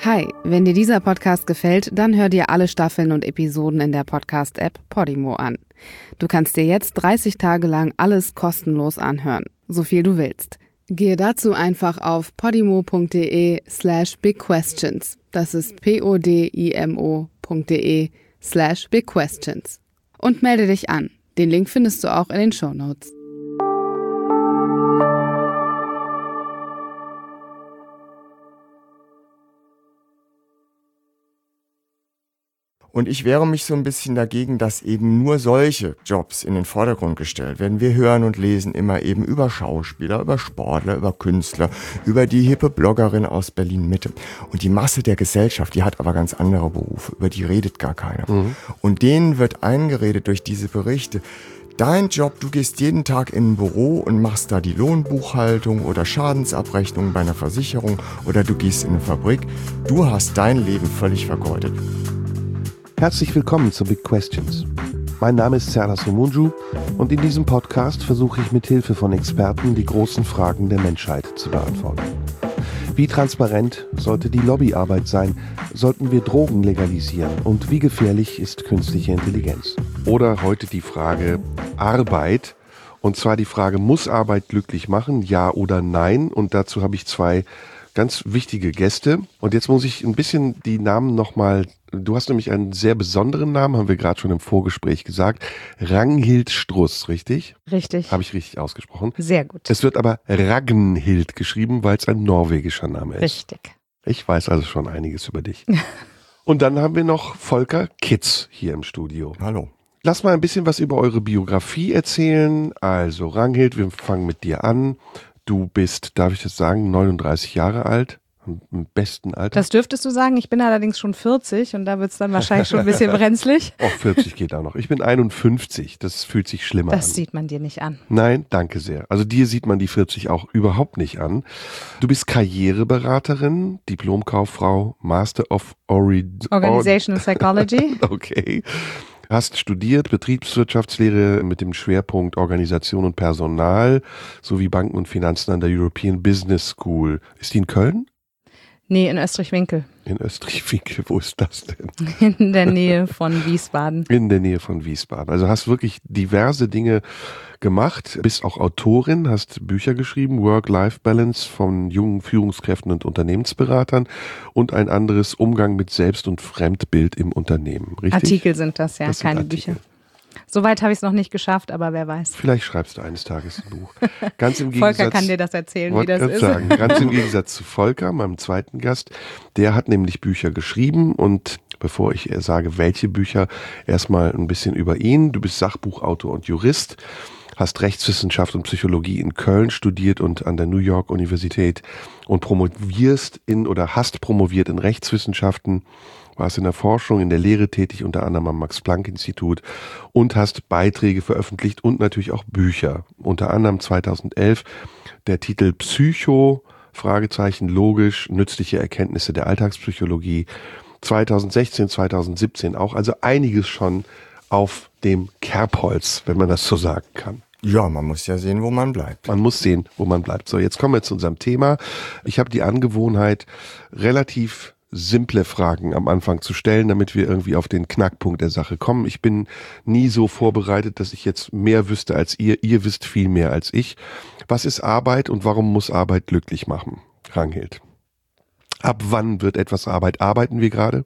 Hi, wenn dir dieser Podcast gefällt, dann hör dir alle Staffeln und Episoden in der Podcast-App Podimo an. Du kannst dir jetzt 30 Tage lang alles kostenlos anhören, so viel du willst. Gehe dazu einfach auf podimo.de/bigquestions. Das ist podimo.de/bigquestions. Und melde dich an. Den Link findest du auch in den Shownotes. Und ich wehre mich so ein bisschen dagegen, dass eben nur solche Jobs in den Vordergrund gestellt werden. Wir hören und lesen immer eben über Schauspieler, über Sportler, über Künstler, über die hippe Bloggerin aus Berlin-Mitte. Und die Masse der Gesellschaft, die hat aber ganz andere Berufe, über die redet gar keiner. Und denen wird eingeredet durch diese Berichte, dein Job, du gehst jeden Tag in ein Büro und machst da die Lohnbuchhaltung oder Schadensabrechnung bei einer Versicherung oder du gehst in eine Fabrik. Du hast dein Leben völlig vergeudet. Herzlich willkommen zu Big Questions. Mein Name ist Serdar Somuncu und in diesem Podcast versuche ich mit Hilfe von Experten die großen Fragen der Menschheit zu beantworten. Wie transparent sollte die Lobbyarbeit sein? Sollten wir Drogen legalisieren? Und wie gefährlich ist künstliche Intelligenz? Oder heute die Frage Arbeit. Und zwar die Frage, muss Arbeit glücklich machen? Ja oder nein? Und dazu habe ich zwei ganz wichtige Gäste. Und jetzt muss ich ein bisschen die Namen nochmal, du hast nämlich einen sehr besonderen Namen, haben wir gerade schon im Vorgespräch gesagt. Ragnhild Struss, richtig? Richtig. Habe ich richtig ausgesprochen? Sehr gut. Es wird aber Ragnhild geschrieben, weil es ein norwegischer Name ist. Richtig. Ich weiß also schon einiges über dich. Und dann haben wir noch Volker Kitz hier im Studio. Hallo. Lass mal ein bisschen was über eure Biografie erzählen. Also Ragnhild, wir fangen mit dir an. Du bist, darf ich das sagen, 39 Jahre alt, im besten Alter. Das dürftest du sagen. Ich bin allerdings schon 40 und da wird es dann wahrscheinlich schon ein bisschen brenzlig. Auch 40 geht auch noch. Ich bin 51, das fühlt sich schlimmer an. Das sieht man dir nicht an. Nein, danke sehr. Also dir sieht man die 40 auch überhaupt nicht an. Du bist Karriereberaterin, Diplomkauffrau, Master of Organizational Psychology. Okay. Hast studiert Betriebswirtschaftslehre mit dem Schwerpunkt Organisation und Personal sowie Banken und Finanzen an der European Business School. Ist die in Köln? Nee, in Österreich-Winkel. In Österreich-Winkel, wo ist das denn? In der Nähe von Wiesbaden. In der Nähe von Wiesbaden. Also hast wirklich diverse Dinge gemacht, bist auch Autorin, hast Bücher geschrieben, Work-Life-Balance von jungen Führungskräften und Unternehmensberatern und ein anderes Umgang mit Selbst- und Fremdbild im Unternehmen, richtig? Artikel sind das, ja, das sind keine Artikel. Bücher. Soweit habe ich es noch nicht geschafft, aber wer weiß. Vielleicht schreibst du eines Tages ein Buch. Ganz im Gegensatz, Volker kann dir das erzählen, wie das ist. Sagen, ganz im Gegensatz zu Volker, meinem zweiten Gast, der hat nämlich Bücher geschrieben und bevor ich sage, welche Bücher, erstmal ein bisschen über ihn. Du bist Sachbuchautor und Jurist, hast Rechtswissenschaft und Psychologie in Köln studiert und an der New York Universität und hast promoviert in Rechtswissenschaften, warst in der Forschung, in der Lehre tätig, unter anderem am Max-Planck-Institut und hast Beiträge veröffentlicht und natürlich auch Bücher. Unter anderem 2011 der Titel Psycho, logisch, nützliche Erkenntnisse der Alltagspsychologie. 2016, 2017 auch, also einiges schon auf dem Kerbholz, wenn man das so sagen kann. Ja, man muss ja sehen, wo man bleibt. Man muss sehen, wo man bleibt. So, jetzt kommen wir zu unserem Thema. Ich habe die Angewohnheit, relativ simple Fragen am Anfang zu stellen, damit wir irgendwie auf den Knackpunkt der Sache kommen. Ich bin nie so vorbereitet, dass ich jetzt mehr wüsste als ihr. Ihr wisst viel mehr als ich. Was ist Arbeit und warum muss Arbeit glücklich machen? Ragnhild. Ab wann wird etwas Arbeit? Arbeiten wir gerade?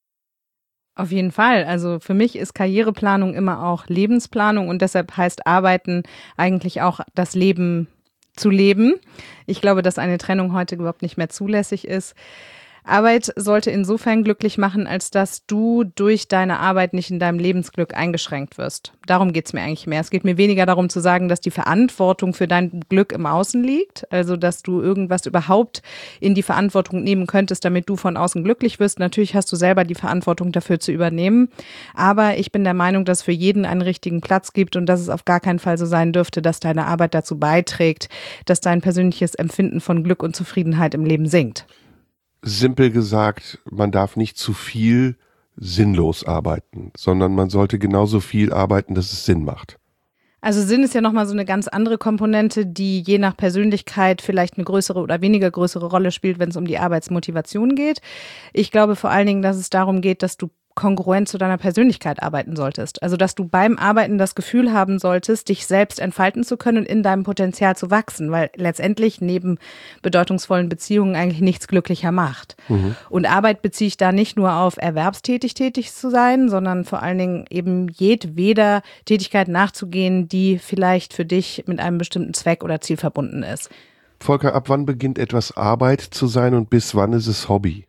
Auf jeden Fall. Also für mich ist Karriereplanung immer auch Lebensplanung und deshalb heißt Arbeiten eigentlich auch das Leben zu leben. Ich glaube, dass eine Trennung heute überhaupt nicht mehr zulässig ist. Arbeit sollte insofern glücklich machen, als dass du durch deine Arbeit nicht in deinem Lebensglück eingeschränkt wirst. Darum geht es mir eigentlich mehr. Es geht mir weniger darum zu sagen, dass die Verantwortung für dein Glück im Außen liegt, also dass du irgendwas überhaupt in die Verantwortung nehmen könntest, damit du von außen glücklich wirst. Natürlich hast du selber die Verantwortung dafür zu übernehmen, aber ich bin der Meinung, dass es für jeden einen richtigen Platz gibt und dass es auf gar keinen Fall so sein dürfte, dass deine Arbeit dazu beiträgt, dass dein persönliches Empfinden von Glück und Zufriedenheit im Leben sinkt. Simpel gesagt, man darf nicht zu viel sinnlos arbeiten, sondern man sollte genauso viel arbeiten, dass es Sinn macht. Also Sinn ist ja nochmal so eine ganz andere Komponente, die je nach Persönlichkeit vielleicht eine größere oder weniger größere Rolle spielt, wenn es um die Arbeitsmotivation geht. Ich glaube vor allen Dingen, dass es darum geht, dass du kongruent zu deiner Persönlichkeit arbeiten solltest. Also dass du beim Arbeiten das Gefühl haben solltest, dich selbst entfalten zu können und in deinem Potenzial zu wachsen, weil letztendlich neben bedeutungsvollen Beziehungen eigentlich nichts glücklicher macht. Und Arbeit beziehe ich da nicht nur auf erwerbstätig zu sein, sondern vor allen Dingen eben jedweder Tätigkeit nachzugehen, die vielleicht für dich mit einem bestimmten Zweck oder Ziel verbunden ist. Volker, ab wann beginnt etwas Arbeit zu sein und bis wann ist es Hobby?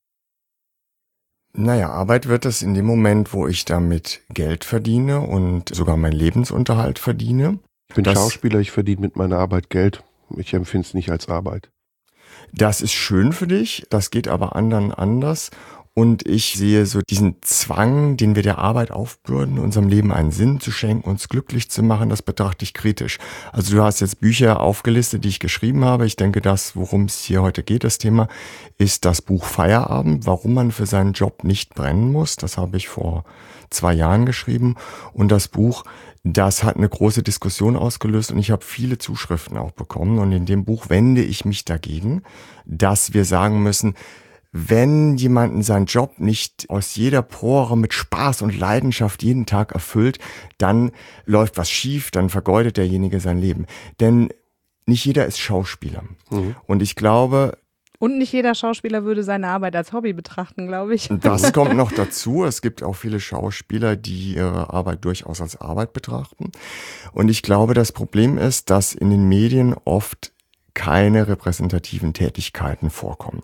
Naja, Arbeit wird es in dem Moment, wo ich damit Geld verdiene und sogar meinen Lebensunterhalt verdiene. Ich bin Schauspieler, ich verdiene mit meiner Arbeit Geld. Ich empfinde es nicht als Arbeit. Das ist schön für dich, das geht aber anderen anders. Und ich sehe so diesen Zwang, den wir der Arbeit aufbürden, unserem Leben einen Sinn zu schenken, uns glücklich zu machen, das betrachte ich kritisch. Also du hast jetzt Bücher aufgelistet, die ich geschrieben habe. Ich denke, das, worum es hier heute geht, das Thema, ist das Buch Feierabend, warum man für seinen Job nicht brennen muss. Das habe ich vor 2 Jahren geschrieben. Und das Buch, das hat eine große Diskussion ausgelöst und ich habe viele Zuschriften auch bekommen. Und in dem Buch wende ich mich dagegen, dass wir sagen müssen, wenn jemanden seinen Job nicht aus jeder Pore mit Spaß und Leidenschaft jeden Tag erfüllt, dann läuft was schief, dann vergeudet derjenige sein Leben. Denn nicht jeder ist Schauspieler. Und ich glaube... Und nicht jeder Schauspieler würde seine Arbeit als Hobby betrachten, glaube ich. Das kommt noch dazu. Es gibt auch viele Schauspieler, die ihre Arbeit durchaus als Arbeit betrachten. Und ich glaube, das Problem ist, dass in den Medien oft keine repräsentativen Tätigkeiten vorkommen.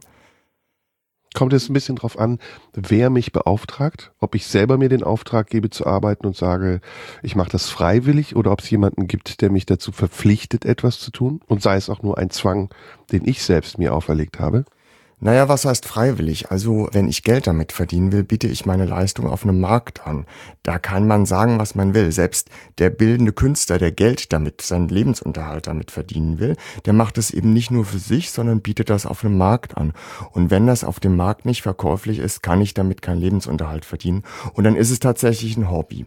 Kommt es ein bisschen drauf an, wer mich beauftragt, ob ich selber mir den Auftrag gebe zu arbeiten und sage, ich mache das freiwillig oder ob es jemanden gibt, der mich dazu verpflichtet, etwas zu tun und sei es auch nur ein Zwang, den ich selbst mir auferlegt habe. Naja, was heißt freiwillig? Also, wenn ich Geld damit verdienen will, biete ich meine Leistung auf einem Markt an. Da kann man sagen, was man will. Selbst der bildende Künstler, der Geld damit, seinen Lebensunterhalt damit verdienen will, der macht es eben nicht nur für sich, sondern bietet das auf einem Markt an. Und wenn das auf dem Markt nicht verkäuflich ist, kann ich damit keinen Lebensunterhalt verdienen. Und dann ist es tatsächlich ein Hobby.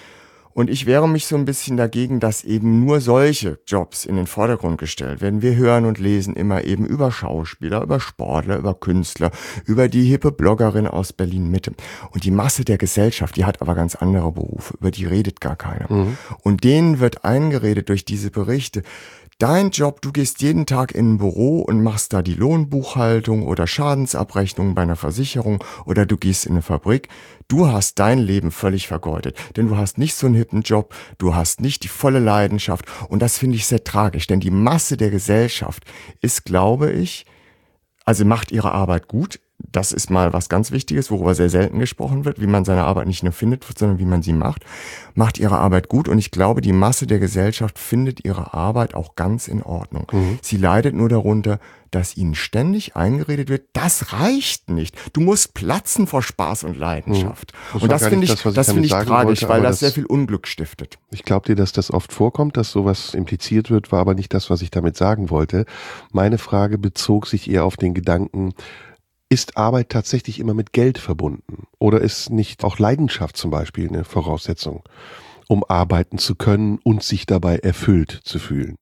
Und ich wehre mich so ein bisschen dagegen, dass eben nur solche Jobs in den Vordergrund gestellt werden. Wir hören und lesen immer eben über Schauspieler, über Sportler, über Künstler, über die hippe Bloggerin aus Berlin-Mitte. Und die Masse der Gesellschaft, die hat aber ganz andere Berufe, über die redet gar keiner. Und denen wird eingeredet durch diese Berichte, dein Job, du gehst jeden Tag in ein Büro und machst da die Lohnbuchhaltung oder Schadensabrechnung bei einer Versicherung oder du gehst in eine Fabrik. Du hast dein Leben völlig vergeudet, denn du hast nicht so einen hippen Job, du hast nicht die volle Leidenschaft und das finde ich sehr tragisch, denn die Masse der Gesellschaft ist, glaube ich, also macht ihre Arbeit gut. Das ist mal was ganz Wichtiges, worüber sehr selten gesprochen wird, wie man seine Arbeit nicht nur findet, sondern wie man sie macht ihre Arbeit gut und ich glaube, die Masse der Gesellschaft findet ihre Arbeit auch ganz in Ordnung. Sie leidet nur darunter, dass ihnen ständig eingeredet wird, das reicht nicht. Du musst platzen vor Spaß und Leidenschaft. Und das finde ich tragisch, weil das sehr viel Unglück stiftet. Ich glaube dir, dass das oft vorkommt, dass sowas impliziert wird, war aber nicht das, was ich damit sagen wollte. Meine Frage bezog sich eher auf den Gedanken, ist Arbeit tatsächlich immer mit Geld verbunden? Oder ist nicht auch Leidenschaft zum Beispiel eine Voraussetzung, um arbeiten zu können und sich dabei erfüllt zu fühlen?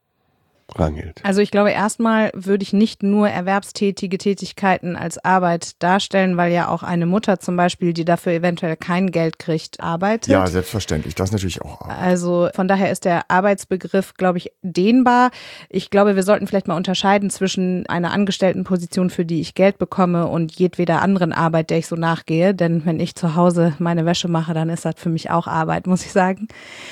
Rangelt. Also ich glaube, erstmal würde ich nicht nur erwerbstätige Tätigkeiten als Arbeit darstellen, weil ja auch eine Mutter zum Beispiel, die dafür eventuell kein Geld kriegt, arbeitet. Ja, selbstverständlich. Das ist natürlich auch Arbeit. Also von daher ist der Arbeitsbegriff, glaube ich, dehnbar. Ich glaube, wir sollten vielleicht mal unterscheiden zwischen einer Angestelltenposition, für die ich Geld bekomme und jedweder anderen Arbeit, der ich so nachgehe. Denn wenn ich zu Hause meine Wäsche mache, dann ist das für mich auch Arbeit, muss ich sagen.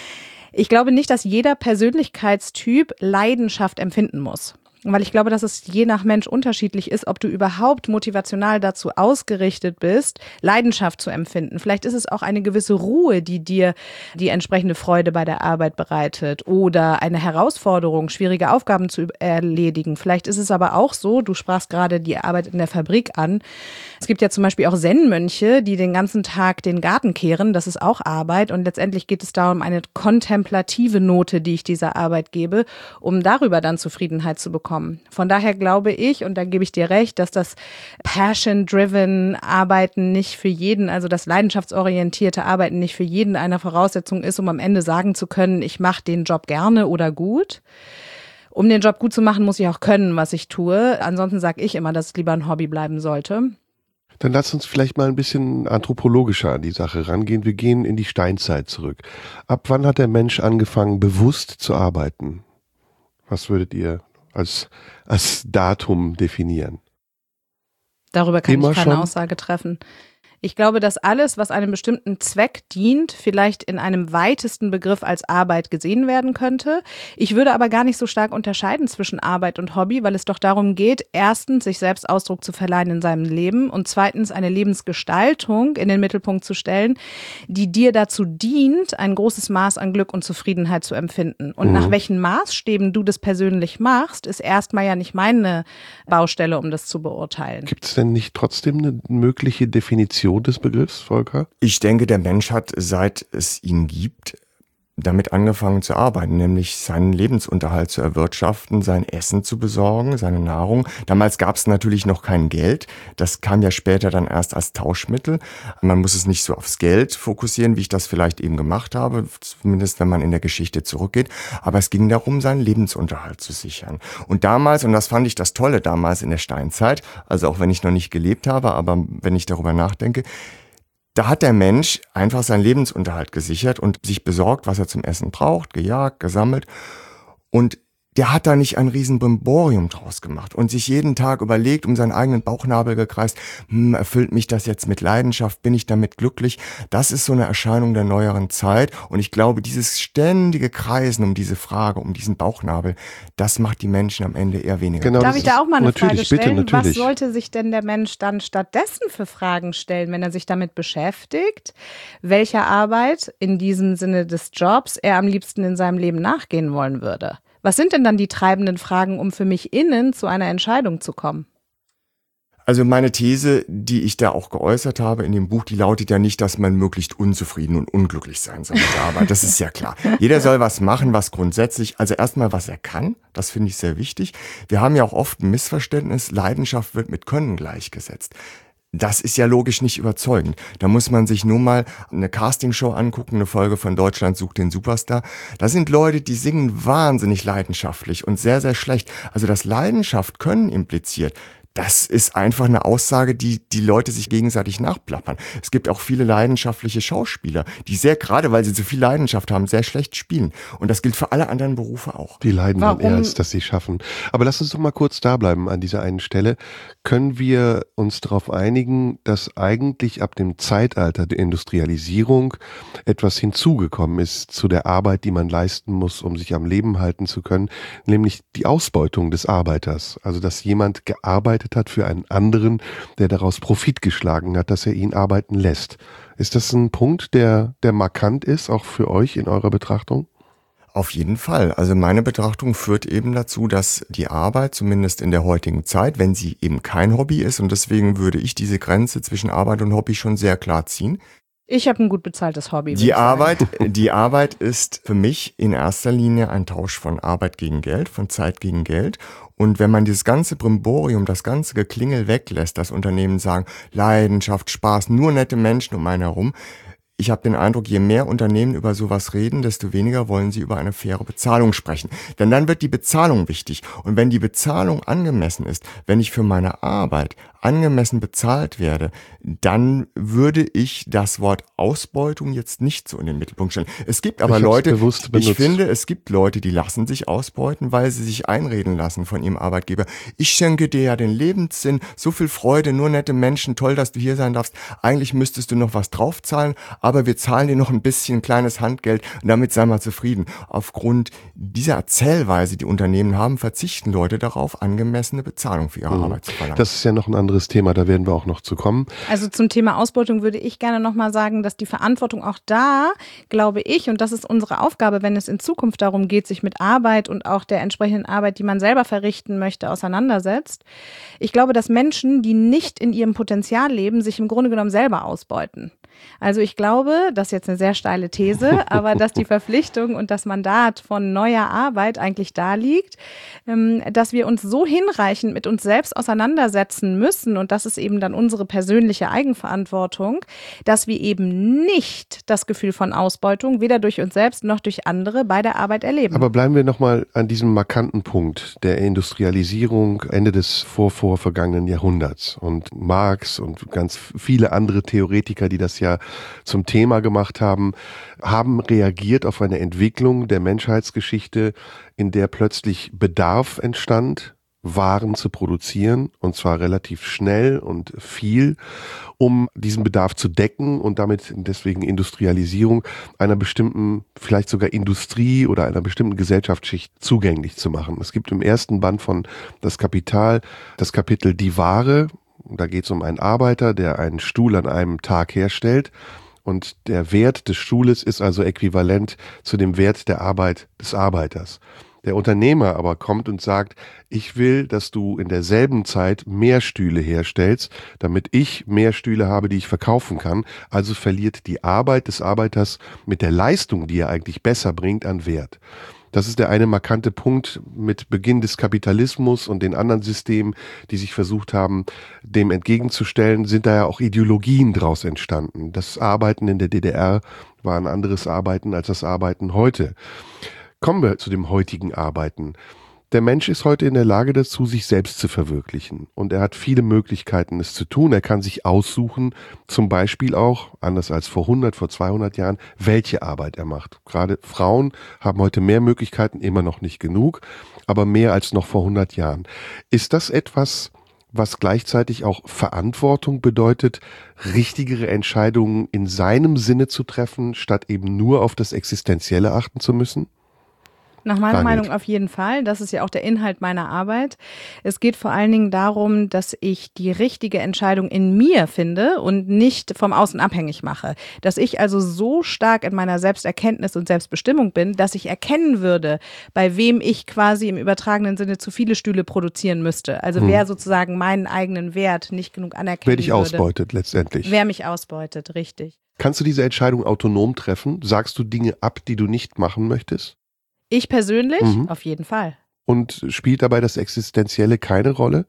Ich glaube nicht, dass jeder Persönlichkeitstyp Leidenschaft empfinden muss. Weil ich glaube, dass es je nach Mensch unterschiedlich ist, ob du überhaupt motivational dazu ausgerichtet bist, Leidenschaft zu empfinden. Vielleicht ist es auch eine gewisse Ruhe, die dir die entsprechende Freude bei der Arbeit bereitet oder eine Herausforderung, schwierige Aufgaben zu erledigen. Vielleicht ist es aber auch so, du sprachst gerade die Arbeit in der Fabrik an. Es gibt ja zum Beispiel auch Zen-Mönche, die den ganzen Tag den Garten kehren. Das ist auch Arbeit und letztendlich geht es darum, eine kontemplative Note, die ich dieser Arbeit gebe, um darüber dann Zufriedenheit zu bekommen. bekommen. Von daher glaube ich, und da gebe ich dir recht, dass das Passion-driven Arbeiten nicht für jeden, also das leidenschaftsorientierte Arbeiten nicht für jeden eine Voraussetzung ist, um am Ende sagen zu können, ich mache den Job gerne oder gut. Um den Job gut zu machen, muss ich auch können, was ich tue. Ansonsten sage ich immer, dass es lieber ein Hobby bleiben sollte. Dann lass uns vielleicht mal ein bisschen anthropologischer an die Sache rangehen. Wir gehen in die Steinzeit zurück. Ab wann hat der Mensch angefangen, bewusst zu arbeiten? Was würdet ihr als Datum definieren? Darüber kann Immer ich keine schon? Aussage treffen. Ich glaube, dass alles, was einem bestimmten Zweck dient, vielleicht in einem weitesten Begriff als Arbeit gesehen werden könnte. Ich würde aber gar nicht so stark unterscheiden zwischen Arbeit und Hobby, weil es doch darum geht, erstens, sich selbst Ausdruck zu verleihen in seinem Leben und zweitens eine Lebensgestaltung in den Mittelpunkt zu stellen, die dir dazu dient, ein großes Maß an Glück und Zufriedenheit zu empfinden. Und nach welchen Maßstäben du das persönlich machst, ist erstmal ja nicht meine Baustelle, um das zu beurteilen. Gibt es denn nicht trotzdem eine mögliche Definition des Begriffs, Volker? Ich denke, der Mensch hat, seit es ihn gibt, damit angefangen zu arbeiten, nämlich seinen Lebensunterhalt zu erwirtschaften, sein Essen zu besorgen, seine Nahrung. Damals gab es natürlich noch kein Geld. Das kam ja später dann erst als Tauschmittel. Man muss es nicht so aufs Geld fokussieren, wie ich das vielleicht eben gemacht habe, zumindest wenn man in der Geschichte zurückgeht. Aber es ging darum, seinen Lebensunterhalt zu sichern. Und damals, und das fand ich das Tolle damals in der Steinzeit, also auch wenn ich noch nicht gelebt habe, aber wenn ich darüber nachdenke, da hat der Mensch einfach seinen Lebensunterhalt gesichert und sich besorgt, was er zum Essen braucht, gejagt, gesammelt. Und der hat da nicht ein riesen Brimborium draus gemacht und sich jeden Tag überlegt, um seinen eigenen Bauchnabel gekreist, erfüllt mich das jetzt mit Leidenschaft, bin ich damit glücklich? Das ist so eine Erscheinung der neueren Zeit und ich glaube, dieses ständige Kreisen um diese Frage, um diesen Bauchnabel, das macht die Menschen am Ende eher weniger. Genau, Darf ich da auch mal eine Frage stellen? Bitte, was sollte sich denn der Mensch dann stattdessen für Fragen stellen, wenn er sich damit beschäftigt, welcher Arbeit in diesem Sinne des Jobs er am liebsten in seinem Leben nachgehen wollen würde? Was sind denn dann die treibenden Fragen, um für mich innen zu einer Entscheidung zu kommen? Also meine These, die ich da auch geäußert habe in dem Buch, die lautet ja nicht, dass man möglichst unzufrieden und unglücklich sein soll mit der Arbeit. Das ist ja klar. Jeder soll was machen, was grundsätzlich, also erstmal was er kann, das finde ich sehr wichtig. Wir haben ja auch oft ein Missverständnis, Leidenschaft wird mit Können gleichgesetzt. Das ist ja logisch nicht überzeugend. Da muss man sich nur mal eine Castingshow angucken, eine Folge von Deutschland sucht den Superstar. Da sind Leute, die singen wahnsinnig leidenschaftlich und sehr, sehr schlecht. Also das Leidenschaft Können impliziert, das ist einfach eine Aussage, die Leute sich gegenseitig nachplappern. Es gibt auch viele leidenschaftliche Schauspieler, die sehr, gerade weil sie so viel Leidenschaft haben, sehr schlecht spielen. Und das gilt für alle anderen Berufe auch. Die leiden dann eher, als dass sie schaffen. Aber lass uns doch mal kurz da bleiben an dieser einen Stelle. Können wir uns darauf einigen, dass eigentlich ab dem Zeitalter der Industrialisierung etwas hinzugekommen ist zu der Arbeit, die man leisten muss, um sich am Leben halten zu können, nämlich die Ausbeutung des Arbeiters. Also dass jemand gearbeitet hat für einen anderen, der daraus Profit geschlagen hat, dass er ihn arbeiten lässt. Ist das ein Punkt, der markant ist, auch für euch in eurer Betrachtung? Auf jeden Fall. Also meine Betrachtung führt eben dazu, dass die Arbeit, zumindest in der heutigen Zeit, wenn sie eben kein Hobby ist, und deswegen würde ich diese Grenze zwischen Arbeit und Hobby schon sehr klar ziehen. Ich habe ein gut bezahltes Hobby. Die Arbeit ist für mich in erster Linie ein Tausch von Arbeit gegen Geld, von Zeit gegen Geld. Und wenn man dieses ganze Brimborium, das ganze Geklingel weglässt, das Unternehmen sagen, Leidenschaft, Spaß, nur nette Menschen um einen herum. Ich habe den Eindruck, je mehr Unternehmen über sowas reden, desto weniger wollen sie über eine faire Bezahlung sprechen. Denn dann wird die Bezahlung wichtig. Und wenn die Bezahlung angemessen ist, wenn ich für meine Arbeit angemessen bezahlt werde, dann würde ich das Wort Ausbeutung jetzt nicht so in den Mittelpunkt stellen. Es gibt aber Leute, ich finde, es gibt Leute, die lassen sich ausbeuten, weil sie sich einreden lassen von ihrem Arbeitgeber. Ich schenke dir ja den Lebenssinn, so viel Freude, nur nette Menschen, toll, dass du hier sein darfst. Eigentlich müsstest du noch was draufzahlen, aber wir zahlen dir noch ein bisschen kleines Handgeld und damit sei mal zufrieden. Aufgrund dieser Erzählweise, die Unternehmen haben, verzichten Leute darauf, angemessene Bezahlung für ihre Arbeit zu verlangen. Das ist ja noch ein anderes Thema, da werden wir auch noch zu kommen. Also zum Thema Ausbeutung würde ich gerne nochmal sagen, dass die Verantwortung auch da, glaube ich, und das ist unsere Aufgabe, wenn es in Zukunft darum geht, sich mit Arbeit und auch der entsprechenden Arbeit, die man selber verrichten möchte, auseinandersetzt. Ich glaube, dass Menschen, die nicht in ihrem Potenzial leben, sich im Grunde genommen selber ausbeuten. Also ich glaube, das ist jetzt eine sehr steile These, aber dass die Verpflichtung und das Mandat von neuer Arbeit eigentlich da liegt, dass wir uns so hinreichend mit uns selbst auseinandersetzen müssen, und das ist eben dann unsere persönliche Eigenverantwortung, dass wir eben nicht das Gefühl von Ausbeutung weder durch uns selbst noch durch andere bei der Arbeit erleben. Aber bleiben wir nochmal an diesem markanten Punkt der Industrialisierung Ende des vorvergangenen Jahrhunderts. Und Marx und ganz viele andere Theoretiker, die das ja zum Thema gemacht haben, haben reagiert auf eine Entwicklung der Menschheitsgeschichte, in der plötzlich Bedarf entstand, Waren zu produzieren, und zwar relativ schnell und viel, um diesen Bedarf zu decken und damit deswegen Industrialisierung einer bestimmten, vielleicht sogar Industrie oder einer bestimmten Gesellschaftsschicht zugänglich zu machen. Es gibt im ersten Band von Das Kapital das Kapitel Die Ware. Da geht es um einen Arbeiter, der einen Stuhl an einem Tag herstellt. Und der Wert des Stuhles ist also äquivalent zu dem Wert der Arbeit des Arbeiters. Der Unternehmer aber kommt und sagt, ich will, dass du in derselben Zeit mehr Stühle herstellst, damit ich mehr Stühle habe, die ich verkaufen kann. Also verliert die Arbeit des Arbeiters mit der Leistung, die er eigentlich besser bringt, an Wert. Das ist der eine markante Punkt mit Beginn des Kapitalismus und den anderen Systemen, die sich versucht haben, dem entgegenzustellen, sind da ja auch Ideologien draus entstanden. Das Arbeiten in der DDR war ein anderes Arbeiten als das Arbeiten heute. Kommen wir zu dem heutigen Arbeiten. Der Mensch ist heute in der Lage dazu, sich selbst zu verwirklichen. Und er hat viele Möglichkeiten, es zu tun. Er kann sich aussuchen, zum Beispiel auch, anders als vor 100, vor 200 Jahren, welche Arbeit er macht. Gerade Frauen haben heute mehr Möglichkeiten, immer noch nicht genug, aber mehr als noch vor 100 Jahren. Ist das etwas, was gleichzeitig auch Verantwortung bedeutet, richtigere Entscheidungen in seinem Sinne zu treffen, statt eben nur auf das Existenzielle achten zu müssen? Nach meiner Meinung auf jeden Fall. Das ist ja auch der Inhalt meiner Arbeit. Es geht vor allen Dingen darum, dass ich die richtige Entscheidung in mir finde und nicht vom Außen abhängig mache. Dass ich also so stark in meiner Selbsterkenntnis und Selbstbestimmung bin, dass ich erkennen würde, bei wem ich quasi im übertragenen Sinne zu viele Stühle produzieren müsste. Also wer sozusagen meinen eigenen Wert nicht genug anerkennen würde. Wer dich ausbeutet letztendlich. Wer mich ausbeutet, richtig. Kannst du diese Entscheidung autonom treffen? Sagst du Dinge ab, die du nicht machen möchtest? Ich persönlich? Auf jeden Fall. Und spielt dabei das Existenzielle keine Rolle?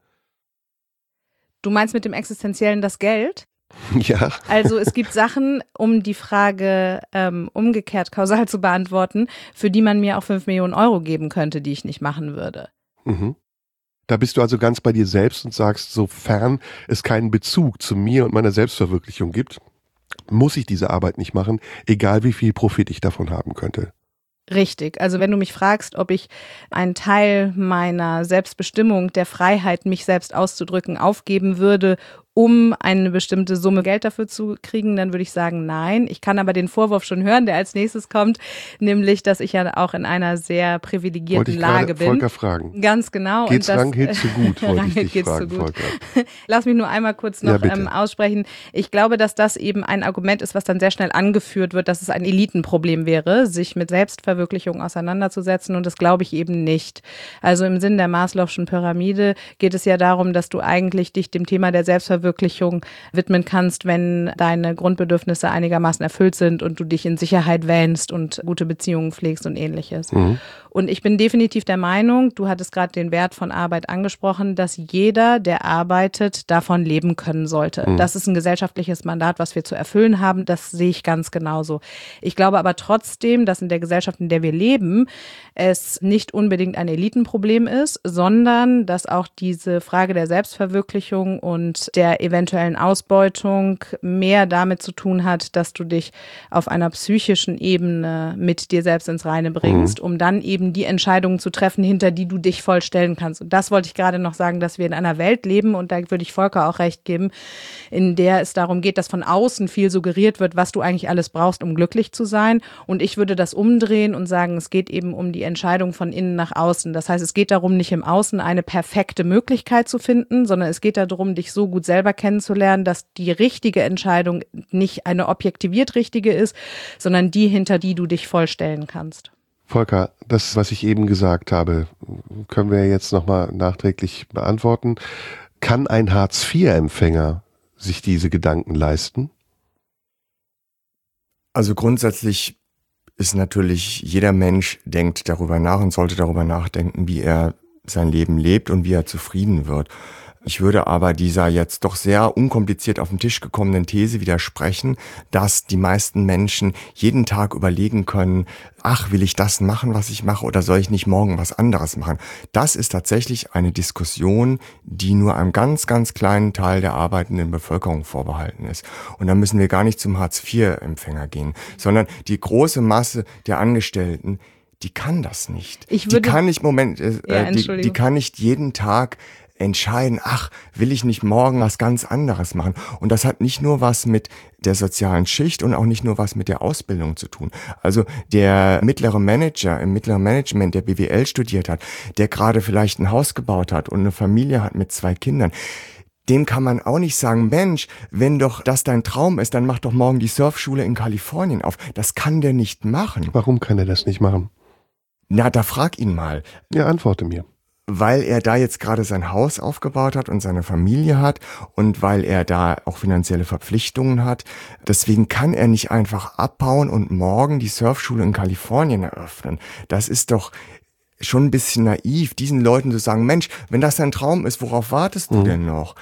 Du meinst mit dem Existenziellen das Geld? Ja. Also es gibt Sachen, um die Frage umgekehrt kausal zu beantworten, für die man mir auch 5 Millionen Euro geben könnte, die ich nicht machen würde. Mhm. Da bist du also ganz bei dir selbst und sagst, sofern es keinen Bezug zu mir und meiner Selbstverwirklichung gibt, muss ich diese Arbeit nicht machen, egal wie viel Profit ich davon haben könnte. Richtig. Also wenn du mich fragst, ob ich einen Teil meiner Selbstbestimmung, der Freiheit, mich selbst auszudrücken, aufgeben würde, um eine bestimmte Summe Geld dafür zu kriegen, dann würde ich sagen, nein. Ich kann aber den Vorwurf schon hören, der als nächstes kommt, nämlich, dass ich ja auch in einer sehr privilegierten Lage bin. Volker fragen. Ganz genau. Geht's Ranghild zu gut, wollte ich dich fragen, Volker. Lass mich nur einmal kurz noch aussprechen. Ich glaube, dass das eben ein Argument ist, was dann sehr schnell angeführt wird, dass es ein Elitenproblem wäre, sich mit Selbstverwirklichung auseinanderzusetzen, und das glaube ich eben nicht. Also im Sinn der Maslow'schen Pyramide geht es ja darum, dass du eigentlich dich dem Thema der Selbstverwirklichung widmen kannst, wenn deine Grundbedürfnisse einigermaßen erfüllt sind und du dich in Sicherheit wähnst und gute Beziehungen pflegst und ähnliches. Und ich bin definitiv der Meinung, du hattest gerade den Wert von Arbeit angesprochen, dass jeder, der arbeitet, davon leben können sollte. Das ist ein gesellschaftliches Mandat, was wir zu erfüllen haben. Das sehe ich ganz genauso. Ich glaube aber trotzdem, dass in der Gesellschaft, in der wir leben, es nicht unbedingt ein Elitenproblem ist, sondern dass auch diese Frage der Selbstverwirklichung und der eventuellen Ausbeutung mehr damit zu tun hat, dass du dich auf einer psychischen Ebene mit dir selbst ins Reine bringst, um dann eben die Entscheidungen zu treffen, hinter die du dich voll stellen kannst. Und das wollte ich gerade noch sagen, dass wir in einer Welt leben, und da würde ich Volker auch recht geben, in der es darum geht, dass von außen viel suggeriert wird, was du eigentlich alles brauchst, um glücklich zu sein. Und ich würde das umdrehen und sagen, es geht eben um die Entscheidung von innen nach außen. Das heißt, es geht darum, nicht im Außen eine perfekte Möglichkeit zu finden, sondern es geht darum, dich so gut selber kennenzulernen, dass die richtige Entscheidung nicht eine objektiviert richtige ist, sondern die, hinter die du dich voll stellen kannst. Volker, das, was ich eben gesagt habe, können wir jetzt nochmal nachträglich beantworten. Kann ein Hartz-IV-Empfänger sich diese Gedanken leisten? Also grundsätzlich ist natürlich, jeder Mensch denkt darüber nach und sollte darüber nachdenken, wie er sein Leben lebt und wie er zufrieden wird. Ich würde aber dieser jetzt doch sehr unkompliziert auf den Tisch gekommenen These widersprechen, dass die meisten Menschen jeden Tag überlegen können, ach, will ich das machen, was ich mache, oder soll ich nicht morgen was anderes machen? Das ist tatsächlich eine Diskussion, die nur einem ganz, ganz kleinen Teil der arbeitenden Bevölkerung vorbehalten ist. Und da müssen wir gar nicht zum Hartz-IV-Empfänger gehen, sondern die große Masse der Angestellten, die kann das nicht. Die kann nicht jeden Tag entscheiden, ach, will ich nicht morgen was ganz anderes machen? Und das hat nicht nur was mit der sozialen Schicht und auch nicht nur was mit der Ausbildung zu tun. Also der mittlere Manager im mittleren Management, der BWL studiert hat, der gerade vielleicht ein Haus gebaut hat und eine Familie hat mit 2 Kindern, dem kann man auch nicht sagen, Mensch, wenn doch das dein Traum ist, dann mach doch morgen die Surfschule in Kalifornien auf. Das kann der nicht machen. Warum kann er das nicht machen? Na, da frag ihn mal. Ja, antworte mir. Weil er da jetzt gerade sein Haus aufgebaut hat und seine Familie hat und weil er da auch finanzielle Verpflichtungen hat. Deswegen kann er nicht einfach abbauen und morgen die Surfschule in Kalifornien eröffnen. Das ist doch schon ein bisschen naiv, diesen Leuten zu sagen, Mensch, wenn das dein Traum ist, worauf wartest du denn noch?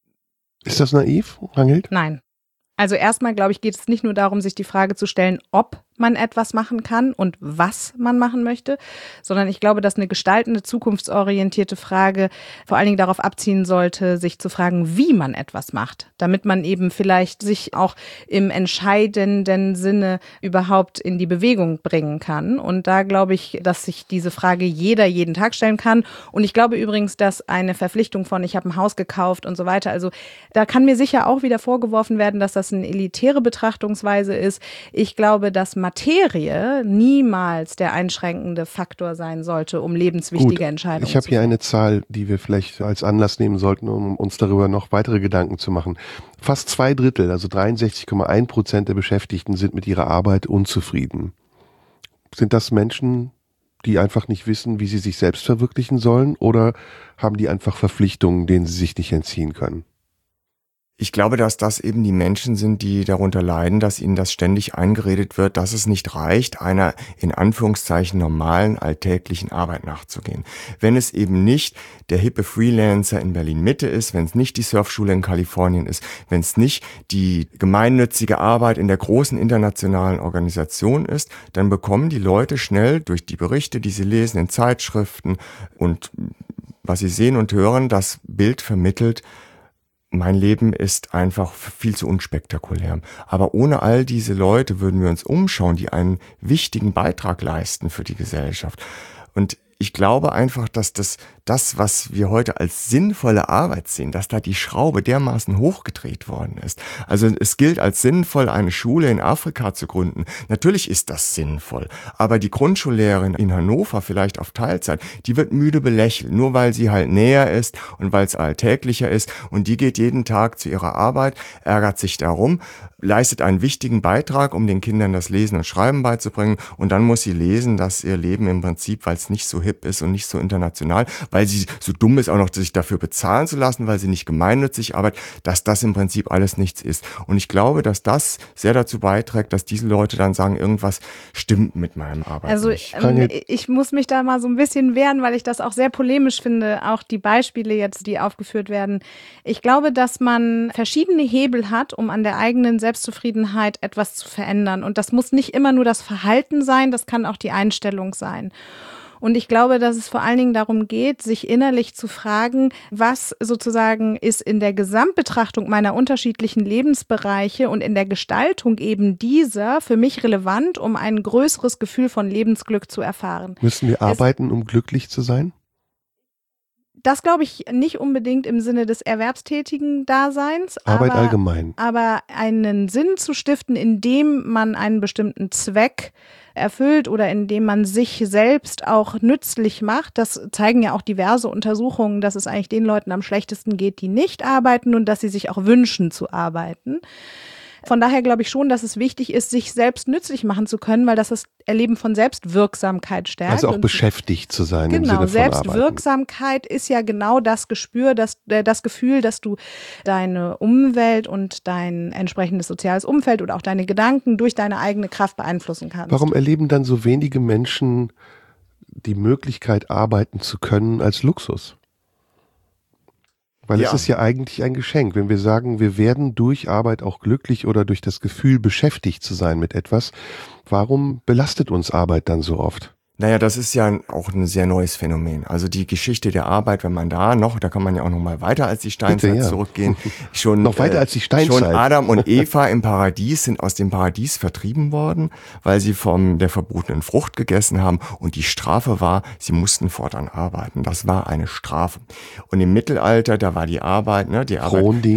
Ist das naiv, Ranghild? Nein. Also erstmal, glaube ich, geht es nicht nur darum, sich die Frage zu stellen, ob man etwas machen kann und was man machen möchte, sondern ich glaube, dass eine gestaltende, zukunftsorientierte Frage vor allen Dingen darauf abzielen sollte, sich zu fragen, wie man etwas macht, damit man eben vielleicht sich auch im entscheidenden Sinne überhaupt in die Bewegung bringen kann. Und da glaube ich, dass sich diese Frage jeder jeden Tag stellen kann. Und ich glaube übrigens, dass eine Verpflichtung von, ich habe ein Haus gekauft und so weiter, also da kann mir sicher auch wieder vorgeworfen werden, dass das eine elitäre Betrachtungsweise ist. Ich glaube, dass Materie niemals der einschränkende Faktor sein sollte, um lebenswichtige Entscheidungen zu treffen. Ich habe hier eine Zahl, die wir vielleicht als Anlass nehmen sollten, um uns darüber noch weitere Gedanken zu machen. Fast 2/3, also 63,1% der Beschäftigten sind mit ihrer Arbeit unzufrieden. Sind das Menschen, die einfach nicht wissen, wie sie sich selbst verwirklichen sollen, oder haben die einfach Verpflichtungen, denen sie sich nicht entziehen können? Ich glaube, dass das eben die Menschen sind, die darunter leiden, dass ihnen das ständig eingeredet wird, dass es nicht reicht, einer in Anführungszeichen normalen, alltäglichen Arbeit nachzugehen. Wenn es eben nicht der hippe Freelancer in Berlin-Mitte ist, wenn es nicht die Surfschule in Kalifornien ist, wenn es nicht die gemeinnützige Arbeit in der großen internationalen Organisation ist, dann bekommen die Leute schnell durch die Berichte, die sie lesen in Zeitschriften und was sie sehen und hören, das Bild vermittelt, mein Leben ist einfach viel zu unspektakulär. Aber ohne all diese Leute würden wir uns umschauen, die einen wichtigen Beitrag leisten für die Gesellschaft. Und ich glaube einfach, dass das, was wir heute als sinnvolle Arbeit sehen, dass da die Schraube dermaßen hochgedreht worden ist. Also es gilt als sinnvoll, eine Schule in Afrika zu gründen. Natürlich ist das sinnvoll. Aber die Grundschullehrerin in Hannover, vielleicht auf Teilzeit, die wird müde belächelt, nur weil sie halt näher ist und weil es alltäglicher ist. Und die geht jeden Tag zu ihrer Arbeit, ärgert sich darum, leistet einen wichtigen Beitrag, um den Kindern das Lesen und Schreiben beizubringen. Und dann muss sie lesen, dass ihr Leben im Prinzip, weil es nicht so hip ist und nicht so international, weil sie so dumm ist, auch noch sich dafür bezahlen zu lassen, weil sie nicht gemeinnützig arbeitet, dass das im Prinzip alles nichts ist. Und ich glaube, dass das sehr dazu beiträgt, dass diese Leute dann sagen, irgendwas stimmt mit meinem Arbeit also, nicht. Ich muss mich da mal so ein bisschen wehren, weil ich das auch sehr polemisch finde, auch die Beispiele jetzt, die aufgeführt werden. Ich glaube, dass man verschiedene Hebel hat, um an der eigenen Selbstzufriedenheit etwas zu verändern. Und das muss nicht immer nur das Verhalten sein, das kann auch die Einstellung sein. Und ich glaube, dass es vor allen Dingen darum geht, sich innerlich zu fragen, was sozusagen ist in der Gesamtbetrachtung meiner unterschiedlichen Lebensbereiche und in der Gestaltung eben dieser für mich relevant, um ein größeres Gefühl von Lebensglück zu erfahren. Müssen wir arbeiten, um glücklich zu sein? Das glaube ich nicht unbedingt im Sinne des erwerbstätigen Daseins. Arbeit allgemein. Aber einen Sinn zu stiften, indem man einen bestimmten Zweck erfüllt oder indem man sich selbst auch nützlich macht. Das zeigen ja auch diverse Untersuchungen, dass es eigentlich den Leuten am schlechtesten geht, die nicht arbeiten und dass sie sich auch wünschen zu arbeiten. Von daher glaube ich schon, dass es wichtig ist, sich selbst nützlich machen zu können, weil das Erleben von Selbstwirksamkeit stärkt. Also auch beschäftigt zu sein im Sinne von Selbstwirksamkeit ist ja genau das Gespür, das Gefühl, dass du deine Umwelt und dein entsprechendes soziales Umfeld oder auch deine Gedanken durch deine eigene Kraft beeinflussen kannst. Warum erleben dann so wenige Menschen die Möglichkeit, arbeiten zu können als Luxus? Weil es ist ja eigentlich ein Geschenk, wenn wir sagen, wir werden durch Arbeit auch glücklich oder durch das Gefühl, beschäftigt zu sein mit etwas. Warum belastet uns Arbeit dann so oft? Naja, das ist ja auch ein sehr neues Phänomen. Also die Geschichte der Arbeit, wenn man da kann man ja auch noch mal weiter als die Steinzeit zurückgehen. Noch weiter als die Steinzeit. Schon Adam und Eva im Paradies sind aus dem Paradies vertrieben worden, weil sie von der verbotenen Frucht gegessen haben. Und die Strafe war, sie mussten fortan arbeiten. Das war eine Strafe. Und im Mittelalter, da war die Arbeit, die Arbeit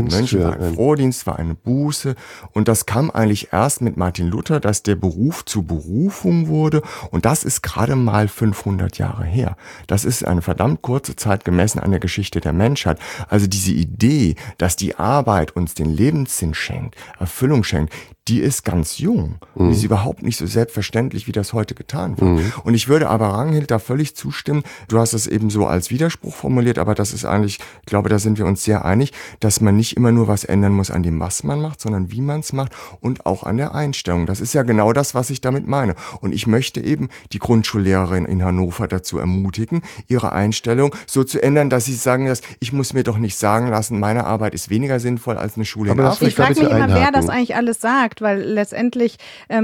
Frondienst war eine Buße. Und das kam eigentlich erst mit Martin Luther, dass der Beruf zur Berufung wurde. Und das ist gerade mal 500 Jahre her. Das ist eine verdammt kurze Zeit gemessen an der Geschichte der Menschheit. Also diese Idee, dass die Arbeit uns den Lebenssinn schenkt, Erfüllung schenkt, die ist ganz jung. Die ist überhaupt nicht so selbstverständlich, wie das heute getan wird. Und ich würde aber Ragnhild da völlig zustimmen. Du hast es eben so als Widerspruch formuliert, aber das ist eigentlich, ich glaube, da sind wir uns sehr einig, dass man nicht immer nur was ändern muss an dem, was man macht, sondern wie man es macht und auch an der Einstellung. Das ist ja genau das, was ich damit meine. Und ich möchte eben die Grundschullehrerin in Hannover dazu ermutigen, ihre Einstellung so zu ändern, dass sie sagen, ich muss mir doch nicht sagen lassen, meine Arbeit ist weniger sinnvoll als eine Schule in Afrika. Ich frage mich immer, wer das eigentlich alles sagt, weil letztendlich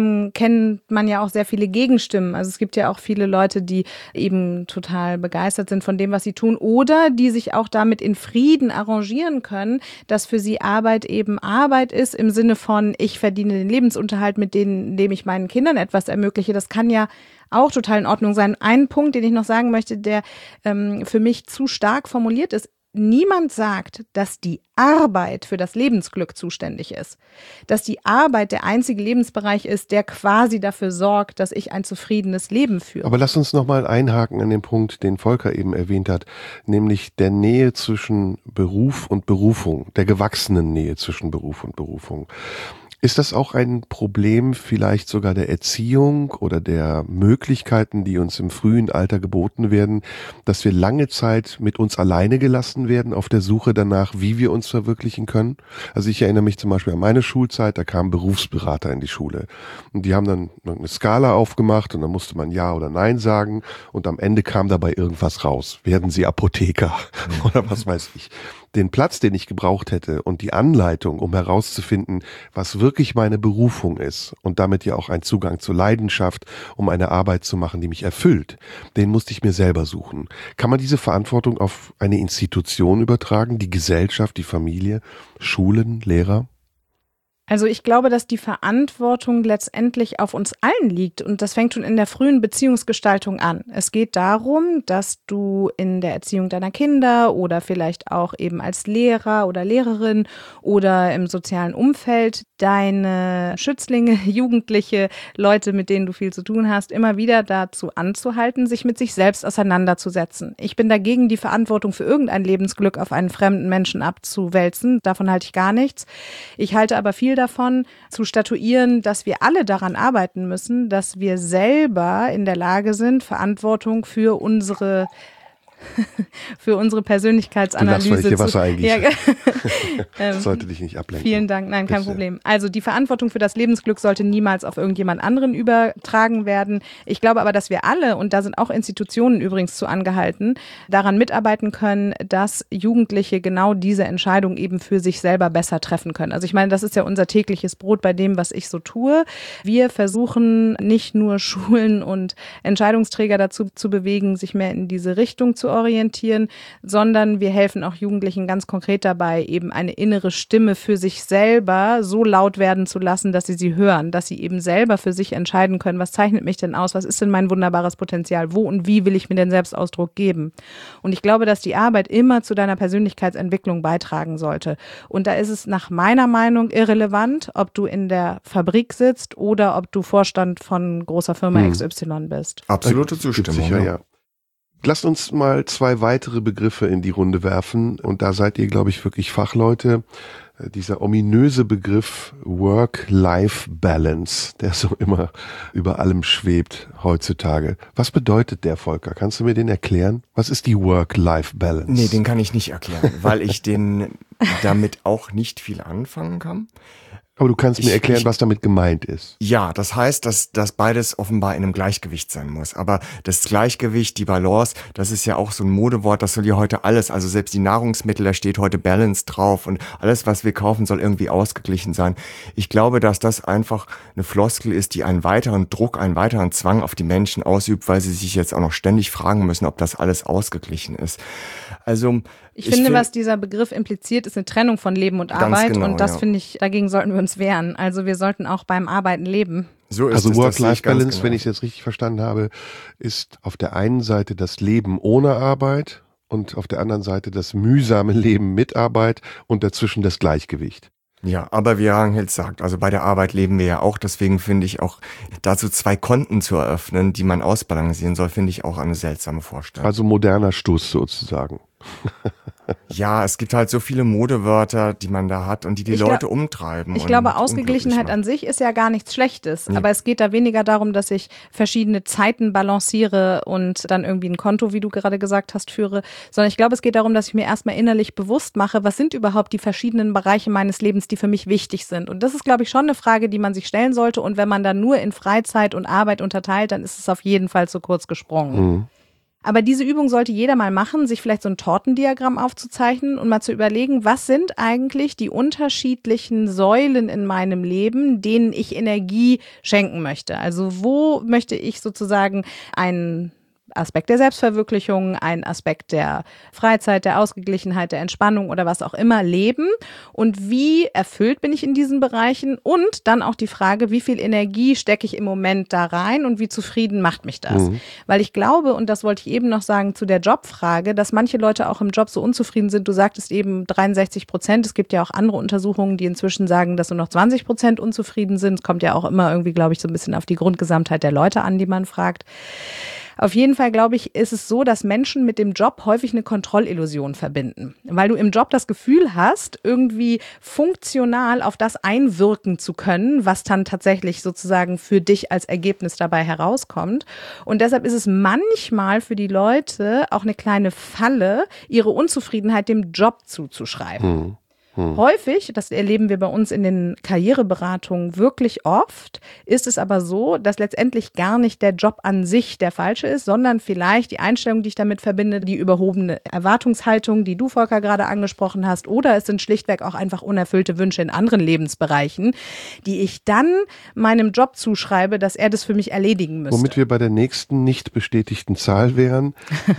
kennt man ja auch sehr viele Gegenstimmen. Also es gibt ja auch viele Leute, die eben total begeistert sind von dem, was sie tun oder die sich auch damit in Frieden arrangieren können, dass für sie Arbeit eben Arbeit ist im Sinne von, ich verdiene den Lebensunterhalt, indem ich meinen Kindern etwas ermögliche. Das kann ja auch total in Ordnung sein. Ein Punkt, den ich noch sagen möchte, der für mich zu stark formuliert ist: Niemand sagt, dass die Arbeit für das Lebensglück zuständig ist. Dass die Arbeit der einzige Lebensbereich ist, der quasi dafür sorgt, dass ich ein zufriedenes Leben führe. Aber lass uns nochmal einhaken an den Punkt, den Volker eben erwähnt hat, nämlich der Nähe zwischen Beruf und Berufung, der gewachsenen Nähe zwischen Beruf und Berufung. Ist das auch ein Problem vielleicht sogar der Erziehung oder der Möglichkeiten, die uns im frühen Alter geboten werden, dass wir lange Zeit mit uns alleine gelassen werden auf der Suche danach, wie wir uns verwirklichen können? Also ich erinnere mich zum Beispiel an meine Schulzeit, da kamen Berufsberater in die Schule und die haben dann eine Skala aufgemacht und dann musste man Ja oder Nein sagen und am Ende kam dabei irgendwas raus. Werden Sie Apotheker oder was weiß ich. Den Platz, den ich gebraucht hätte und die Anleitung, um herauszufinden, was wirklich meine Berufung ist und damit ja auch ein Zugang zur Leidenschaft, um eine Arbeit zu machen, die mich erfüllt, den musste ich mir selber suchen. Kann man diese Verantwortung auf eine Institution übertragen, die Gesellschaft, die Familie, Schulen, Lehrer? Also ich glaube, dass die Verantwortung letztendlich auf uns allen liegt und das fängt schon in der frühen Beziehungsgestaltung an. Es geht darum, dass du in der Erziehung deiner Kinder oder vielleicht auch eben als Lehrer oder Lehrerin oder im sozialen Umfeld deine Schützlinge, Jugendliche, Leute, mit denen du viel zu tun hast, immer wieder dazu anzuhalten, sich mit sich selbst auseinanderzusetzen. Ich bin dagegen, die Verantwortung für irgendein Lebensglück auf einen fremden Menschen abzuwälzen. Davon halte ich gar nichts. Ich halte aber viel davon, zu statuieren, dass wir alle daran arbeiten müssen, dass wir selber in der Lage sind, Verantwortung für unsere Persönlichkeitsanalyse du darfst, weil ich dir Wasser eingieße. Ja. Sollte dich nicht ablenken. Vielen Dank, nein, kein Problem. Also die Verantwortung für das Lebensglück sollte niemals auf irgendjemand anderen übertragen werden. Ich glaube aber, dass wir alle, und da sind auch Institutionen übrigens zu angehalten, daran mitarbeiten können, dass Jugendliche genau diese Entscheidung eben für sich selber besser treffen können. Also ich meine, das ist ja unser tägliches Brot bei dem, was ich so tue. Wir versuchen nicht nur Schulen und Entscheidungsträger dazu zu bewegen, sich mehr in diese Richtung zu orientieren, sondern wir helfen auch Jugendlichen ganz konkret dabei, eben eine innere Stimme für sich selber so laut werden zu lassen, dass sie hören, dass sie eben selber für sich entscheiden können, was zeichnet mich denn aus, was ist denn mein wunderbares Potenzial, wo und wie will ich mir den Selbstausdruck geben. Und ich glaube, dass die Arbeit immer zu deiner Persönlichkeitsentwicklung beitragen sollte. Und da ist es nach meiner Meinung irrelevant, ob du in der Fabrik sitzt oder ob du Vorstand von großer Firma XY bist. Absolute Zustimmung. Sicher, ja. Lasst uns mal 2 weitere Begriffe in die Runde werfen. Und da seid ihr, glaube ich, wirklich Fachleute. Dieser ominöse Begriff Work-Life-Balance, der so immer über allem schwebt heutzutage. Was bedeutet der, Volker? Kannst du mir den erklären? Was ist die Work-Life-Balance? Nee, den kann ich nicht erklären, weil ich damit auch nicht viel anfangen kann. Aber du kannst mir erklären, was damit gemeint ist. Ja, das heißt, dass beides offenbar in einem Gleichgewicht sein muss. Aber das Gleichgewicht, die Balance, das ist ja auch so ein Modewort, das soll ja heute alles, also selbst die Nahrungsmittel, da steht heute Balance drauf und alles, was wir kaufen, soll irgendwie ausgeglichen sein. Ich glaube, dass das einfach eine Floskel ist, die einen weiteren Druck, einen weiteren Zwang auf die Menschen ausübt, weil sie sich jetzt auch noch ständig fragen müssen, ob das alles ausgeglichen ist. Also Ich finde, was dieser Begriff impliziert, ist eine Trennung von Leben und Arbeit. Genau, und das finde ich, dagegen sollten wir uns wehren. Also wir sollten auch beim Arbeiten leben. So ist also Work-Life-Balance, genau. wenn ich es jetzt richtig verstanden habe, ist auf der einen Seite das Leben ohne Arbeit und auf der anderen Seite das mühsame Leben mit Arbeit und dazwischen das Gleichgewicht. Ja, aber wie Rangel sagt, also bei der Arbeit leben wir ja auch, deswegen finde ich auch, dazu 2 Konten zu eröffnen, die man ausbalancieren soll, finde ich auch eine seltsame Vorstellung. Also moderner Stoß sozusagen. Ja, es gibt halt so viele Modewörter, die man da hat und die Leute umtreiben. Ich glaube, Ausgeglichenheit an sich ist ja gar nichts Schlechtes. Ja. Aber es geht da weniger darum, dass ich verschiedene Zeiten balanciere und dann irgendwie ein Konto, wie du gerade gesagt hast, führe. Sondern ich glaube, es geht darum, dass ich mir erstmal innerlich bewusst mache, was sind überhaupt die verschiedenen Bereiche meines Lebens, die für mich wichtig sind. Und das ist, glaube ich, schon eine Frage, die man sich stellen sollte. Und wenn man dann nur in Freizeit und Arbeit unterteilt, dann ist es auf jeden Fall zu kurz gesprungen. Mhm. Aber diese Übung sollte jeder mal machen, sich vielleicht so ein Tortendiagramm aufzuzeichnen und mal zu überlegen, was sind eigentlich die unterschiedlichen Säulen in meinem Leben, denen ich Energie schenken möchte. Also wo möchte ich sozusagen einen Aspekt der Selbstverwirklichung, ein Aspekt der Freizeit, der Ausgeglichenheit, der Entspannung oder was auch immer leben und wie erfüllt bin ich in diesen Bereichen und dann auch die Frage, wie viel Energie stecke ich im Moment da rein und wie zufrieden macht mich das? Weil ich glaube, und das wollte ich eben noch sagen zu der Jobfrage, dass manche Leute auch im Job so unzufrieden sind. Du sagtest eben 63%. Es gibt ja auch andere Untersuchungen, die inzwischen sagen, dass nur noch 20% unzufrieden sind. Es kommt ja auch immer irgendwie, glaube ich, so ein bisschen auf die Grundgesamtheit der Leute an, die man fragt. Auf jeden Fall, glaube ich, ist es so, dass Menschen mit dem Job häufig eine Kontrollillusion verbinden. Weil du im Job das Gefühl hast, irgendwie funktional auf das einwirken zu können, was dann tatsächlich sozusagen für dich als Ergebnis dabei herauskommt. Und deshalb ist es manchmal für die Leute auch eine kleine Falle, ihre Unzufriedenheit dem Job zuzuschreiben. Häufig, das erleben wir bei uns in den Karriereberatungen wirklich oft, ist es aber so, dass letztendlich gar nicht der Job an sich der falsche ist, sondern vielleicht die Einstellung, die ich damit verbinde, die überhobene Erwartungshaltung, die du, Volker, gerade angesprochen hast, oder es sind schlichtweg auch einfach unerfüllte Wünsche in anderen Lebensbereichen, die ich dann meinem Job zuschreibe, dass er das für mich erledigen müsste. Womit wir bei der nächsten nicht bestätigten Zahl wären,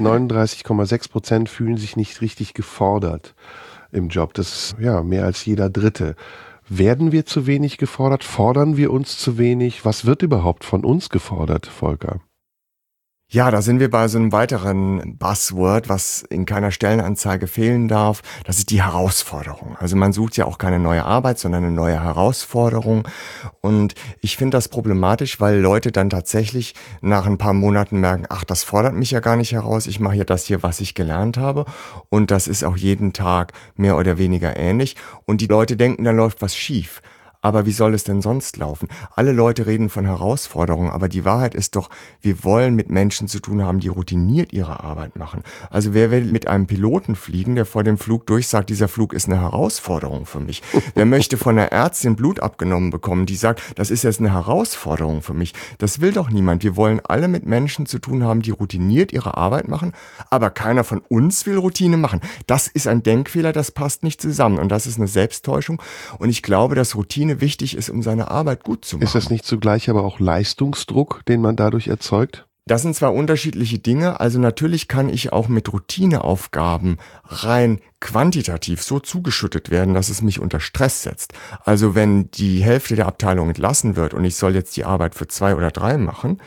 39,6% fühlen sich nicht richtig gefordert im Job. Das ist ja mehr als jeder Dritte. Werden wir zu wenig gefordert? Fordern wir uns zu wenig? Was wird überhaupt von uns gefordert, Volker? Ja, da sind wir bei so einem weiteren Buzzword, was in keiner Stellenanzeige fehlen darf. Das ist die Herausforderung. Also man sucht ja auch keine neue Arbeit, sondern eine neue Herausforderung. Und ich finde das problematisch, weil Leute dann tatsächlich nach ein paar Monaten merken, ach, das fordert mich ja gar nicht heraus. Ich mache ja das hier, was ich gelernt habe. Und das ist auch jeden Tag mehr oder weniger ähnlich. Und die Leute denken, da läuft was schief. Aber wie soll es denn sonst laufen? Alle Leute reden von Herausforderungen, aber die Wahrheit ist doch, wir wollen mit Menschen zu tun haben, die routiniert ihre Arbeit machen. Also wer will mit einem Piloten fliegen, der vor dem Flug durchsagt, dieser Flug ist eine Herausforderung für mich? Wer möchte von einer Ärztin Blut abgenommen bekommen, die sagt, das ist jetzt eine Herausforderung für mich? Das will doch niemand. Wir wollen alle mit Menschen zu tun haben, die routiniert ihre Arbeit machen, aber keiner von uns will Routine machen. Das ist ein Denkfehler, das passt nicht zusammen und das ist eine Selbsttäuschung und ich glaube, dass Routine wichtig ist, um seine Arbeit gut zu machen. Ist das nicht zugleich aber auch Leistungsdruck, den man dadurch erzeugt? Das sind zwar unterschiedliche Dinge, also natürlich kann ich auch mit Routineaufgaben rein quantitativ so zugeschüttet werden, dass es mich unter Stress setzt. Also wenn die Hälfte der Abteilung entlassen wird und ich soll jetzt die Arbeit für 2 oder 3 machen,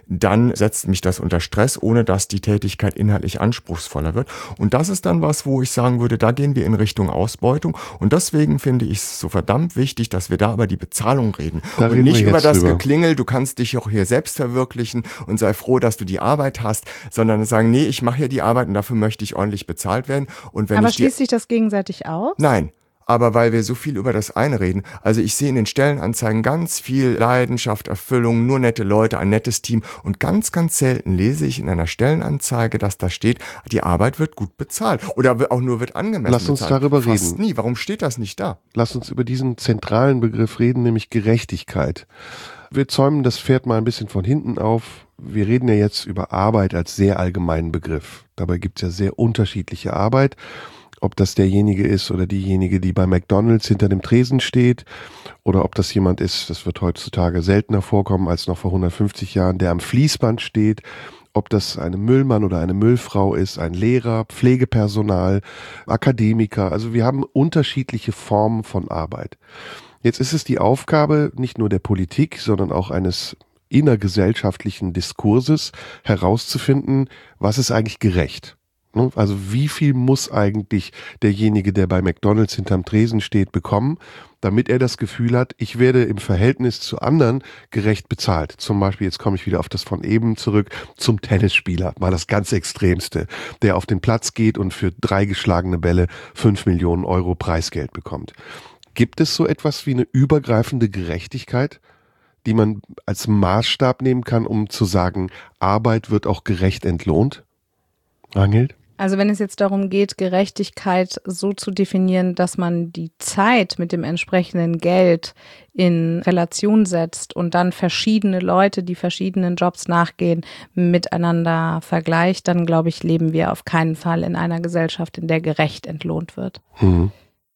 dann setzt mich das unter Stress, ohne dass die Tätigkeit inhaltlich anspruchsvoller wird. Und das ist dann was, wo ich sagen würde, da gehen wir in Richtung Ausbeutung. Und deswegen finde ich es so verdammt wichtig, dass wir da über die Bezahlung reden. Und nicht über das Geklingel, du kannst dich auch hier selbst verwirklichen und sei froh, dass du die Arbeit hast, sondern sagen, nee, ich mache hier die Arbeit und dafür möchte ich ordentlich bezahlt werden. Und wenn aber schließt sich das gegenseitig aus? Nein. Aber weil wir so viel über das eine reden, also ich sehe in den Stellenanzeigen ganz viel Leidenschaft, Erfüllung, nur nette Leute, ein nettes Team und ganz, ganz selten lese ich in einer Stellenanzeige, dass da steht, die Arbeit wird gut bezahlt oder auch nur wird angemessen bezahlt. Lass uns darüber reden. Fast nie. Warum steht das nicht da? Lass uns über diesen zentralen Begriff reden, nämlich Gerechtigkeit. Wir zäumen das Pferd mal ein bisschen von hinten auf. Wir reden ja jetzt über Arbeit als sehr allgemeinen Begriff. Dabei gibt es ja sehr unterschiedliche Arbeit. Ob das derjenige ist oder diejenige, die bei McDonald's hinter dem Tresen steht, oder ob das jemand ist, das wird heutzutage seltener vorkommen als noch vor 150 Jahren, der am Fließband steht, ob das ein Müllmann oder eine Müllfrau ist, ein Lehrer, Pflegepersonal, Akademiker. Also wir haben unterschiedliche Formen von Arbeit. Jetzt ist es die Aufgabe nicht nur der Politik, sondern auch eines innergesellschaftlichen Diskurses herauszufinden, was ist eigentlich gerecht. Also wie viel muss eigentlich derjenige, der bei McDonald's hinterm Tresen steht, bekommen, damit er das Gefühl hat, ich werde im Verhältnis zu anderen gerecht bezahlt. Zum Beispiel, jetzt komme ich wieder auf das von eben zurück, zum Tennisspieler, mal das ganz Extremste, der auf den Platz geht und für 3 geschlagene Bälle 5 Millionen Euro Preisgeld bekommt. Gibt es so etwas wie eine übergreifende Gerechtigkeit, die man als Maßstab nehmen kann, um zu sagen, Arbeit wird auch gerecht entlohnt? Ranghild? Also wenn es jetzt darum geht, Gerechtigkeit so zu definieren, dass man die Zeit mit dem entsprechenden Geld in Relation setzt und dann verschiedene Leute, die verschiedenen Jobs nachgehen, miteinander vergleicht, dann glaube ich, leben wir auf keinen Fall in einer Gesellschaft, in der gerecht entlohnt wird. Mhm.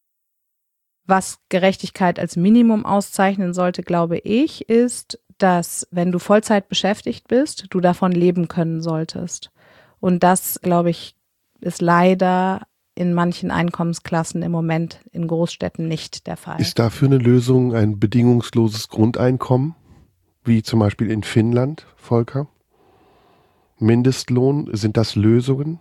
Was Gerechtigkeit als Minimum auszeichnen sollte, glaube ich, ist, dass wenn du Vollzeit beschäftigt bist, du davon leben können solltest. Und das, glaube ich, ist leider in manchen Einkommensklassen im Moment in Großstädten nicht der Fall. Ist dafür eine Lösung ein bedingungsloses Grundeinkommen, wie zum Beispiel in Finnland, Volker? Mindestlohn, sind das Lösungen?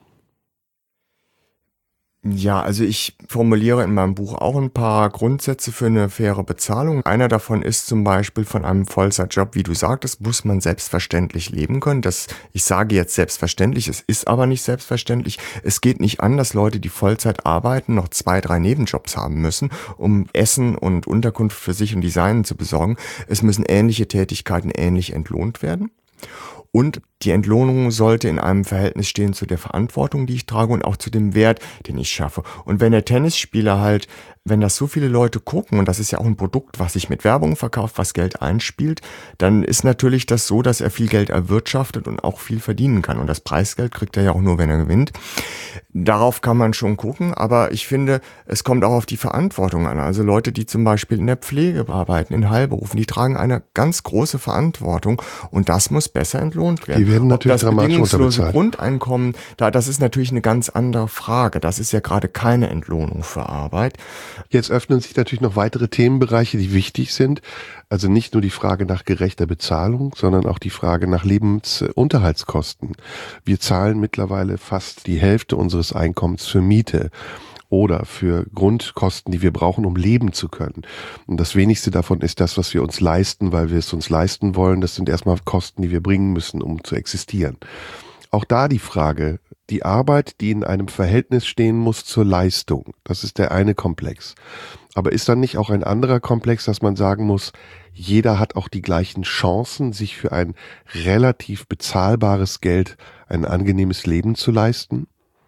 Ja, also ich formuliere in meinem Buch auch ein paar Grundsätze für eine faire Bezahlung. Einer davon ist zum Beispiel, von einem Vollzeitjob, wie du sagtest, muss man selbstverständlich leben können. Ich sage jetzt selbstverständlich, es ist aber nicht selbstverständlich. Es geht nicht an, dass Leute, die Vollzeit arbeiten, noch 2, 3 Nebenjobs haben müssen, um Essen und Unterkunft für sich und die Seinen zu besorgen. Es müssen ähnliche Tätigkeiten ähnlich entlohnt werden. Und die Entlohnung sollte in einem Verhältnis stehen zu der Verantwortung, die ich trage und auch zu dem Wert, den ich schaffe. Und wenn der Tennisspieler halt, wenn das so viele Leute gucken, und das ist ja auch ein Produkt, was sich mit Werbung verkauft, was Geld einspielt, dann ist natürlich das so, dass er viel Geld erwirtschaftet und auch viel verdienen kann. Und das Preisgeld kriegt er ja auch nur, wenn er gewinnt. Darauf kann man schon gucken, aber ich finde, es kommt auch auf die Verantwortung an. Also Leute, die zum Beispiel in der Pflege arbeiten, in Heilberufen, die tragen eine ganz große Verantwortung und das muss besser entlohnt werden. Die werden natürlich dramatisch unterbezahlt. Das bedingungslose Grundeinkommen, das ist natürlich eine ganz andere Frage. Das ist ja gerade keine Entlohnung für Arbeit. Jetzt öffnen sich natürlich noch weitere Themenbereiche, die wichtig sind. Also nicht nur die Frage nach gerechter Bezahlung, sondern auch die Frage nach Lebensunterhaltskosten. Wir zahlen mittlerweile fast die Hälfte unseres Einkommens für Miete oder für Grundkosten, die wir brauchen, um leben zu können. Und das wenigste davon ist das, was wir uns leisten, weil wir es uns leisten wollen. Das sind erstmal Kosten, die wir bringen müssen, um zu existieren. Auch da die Frage, die Arbeit, die in einem Verhältnis stehen muss zur Leistung. Das ist der eine Komplex. Aber ist dann nicht auch ein anderer Komplex, dass man sagen muss, jeder hat auch die gleichen Chancen, sich für ein relativ bezahlbares Geld ein angenehmes Leben zu leisten?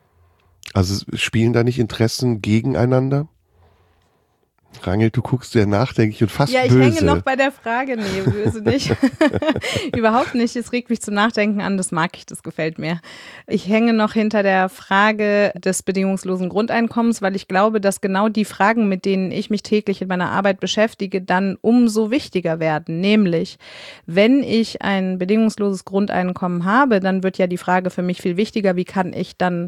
Also spielen da nicht Interessen gegeneinander? Ranghild, du guckst sehr nachdenklich und fast böse. Ja, ich hänge noch bei der Frage. Nee, böse nicht. Überhaupt nicht. Es regt mich zum Nachdenken an. Das mag ich, das gefällt mir. Ich hänge noch hinter der Frage des bedingungslosen Grundeinkommens, weil ich glaube, dass genau die Fragen, mit denen ich mich täglich in meiner Arbeit beschäftige, dann umso wichtiger werden. Nämlich, wenn ich ein bedingungsloses Grundeinkommen habe, dann wird ja die Frage für mich viel wichtiger, wie kann ich dann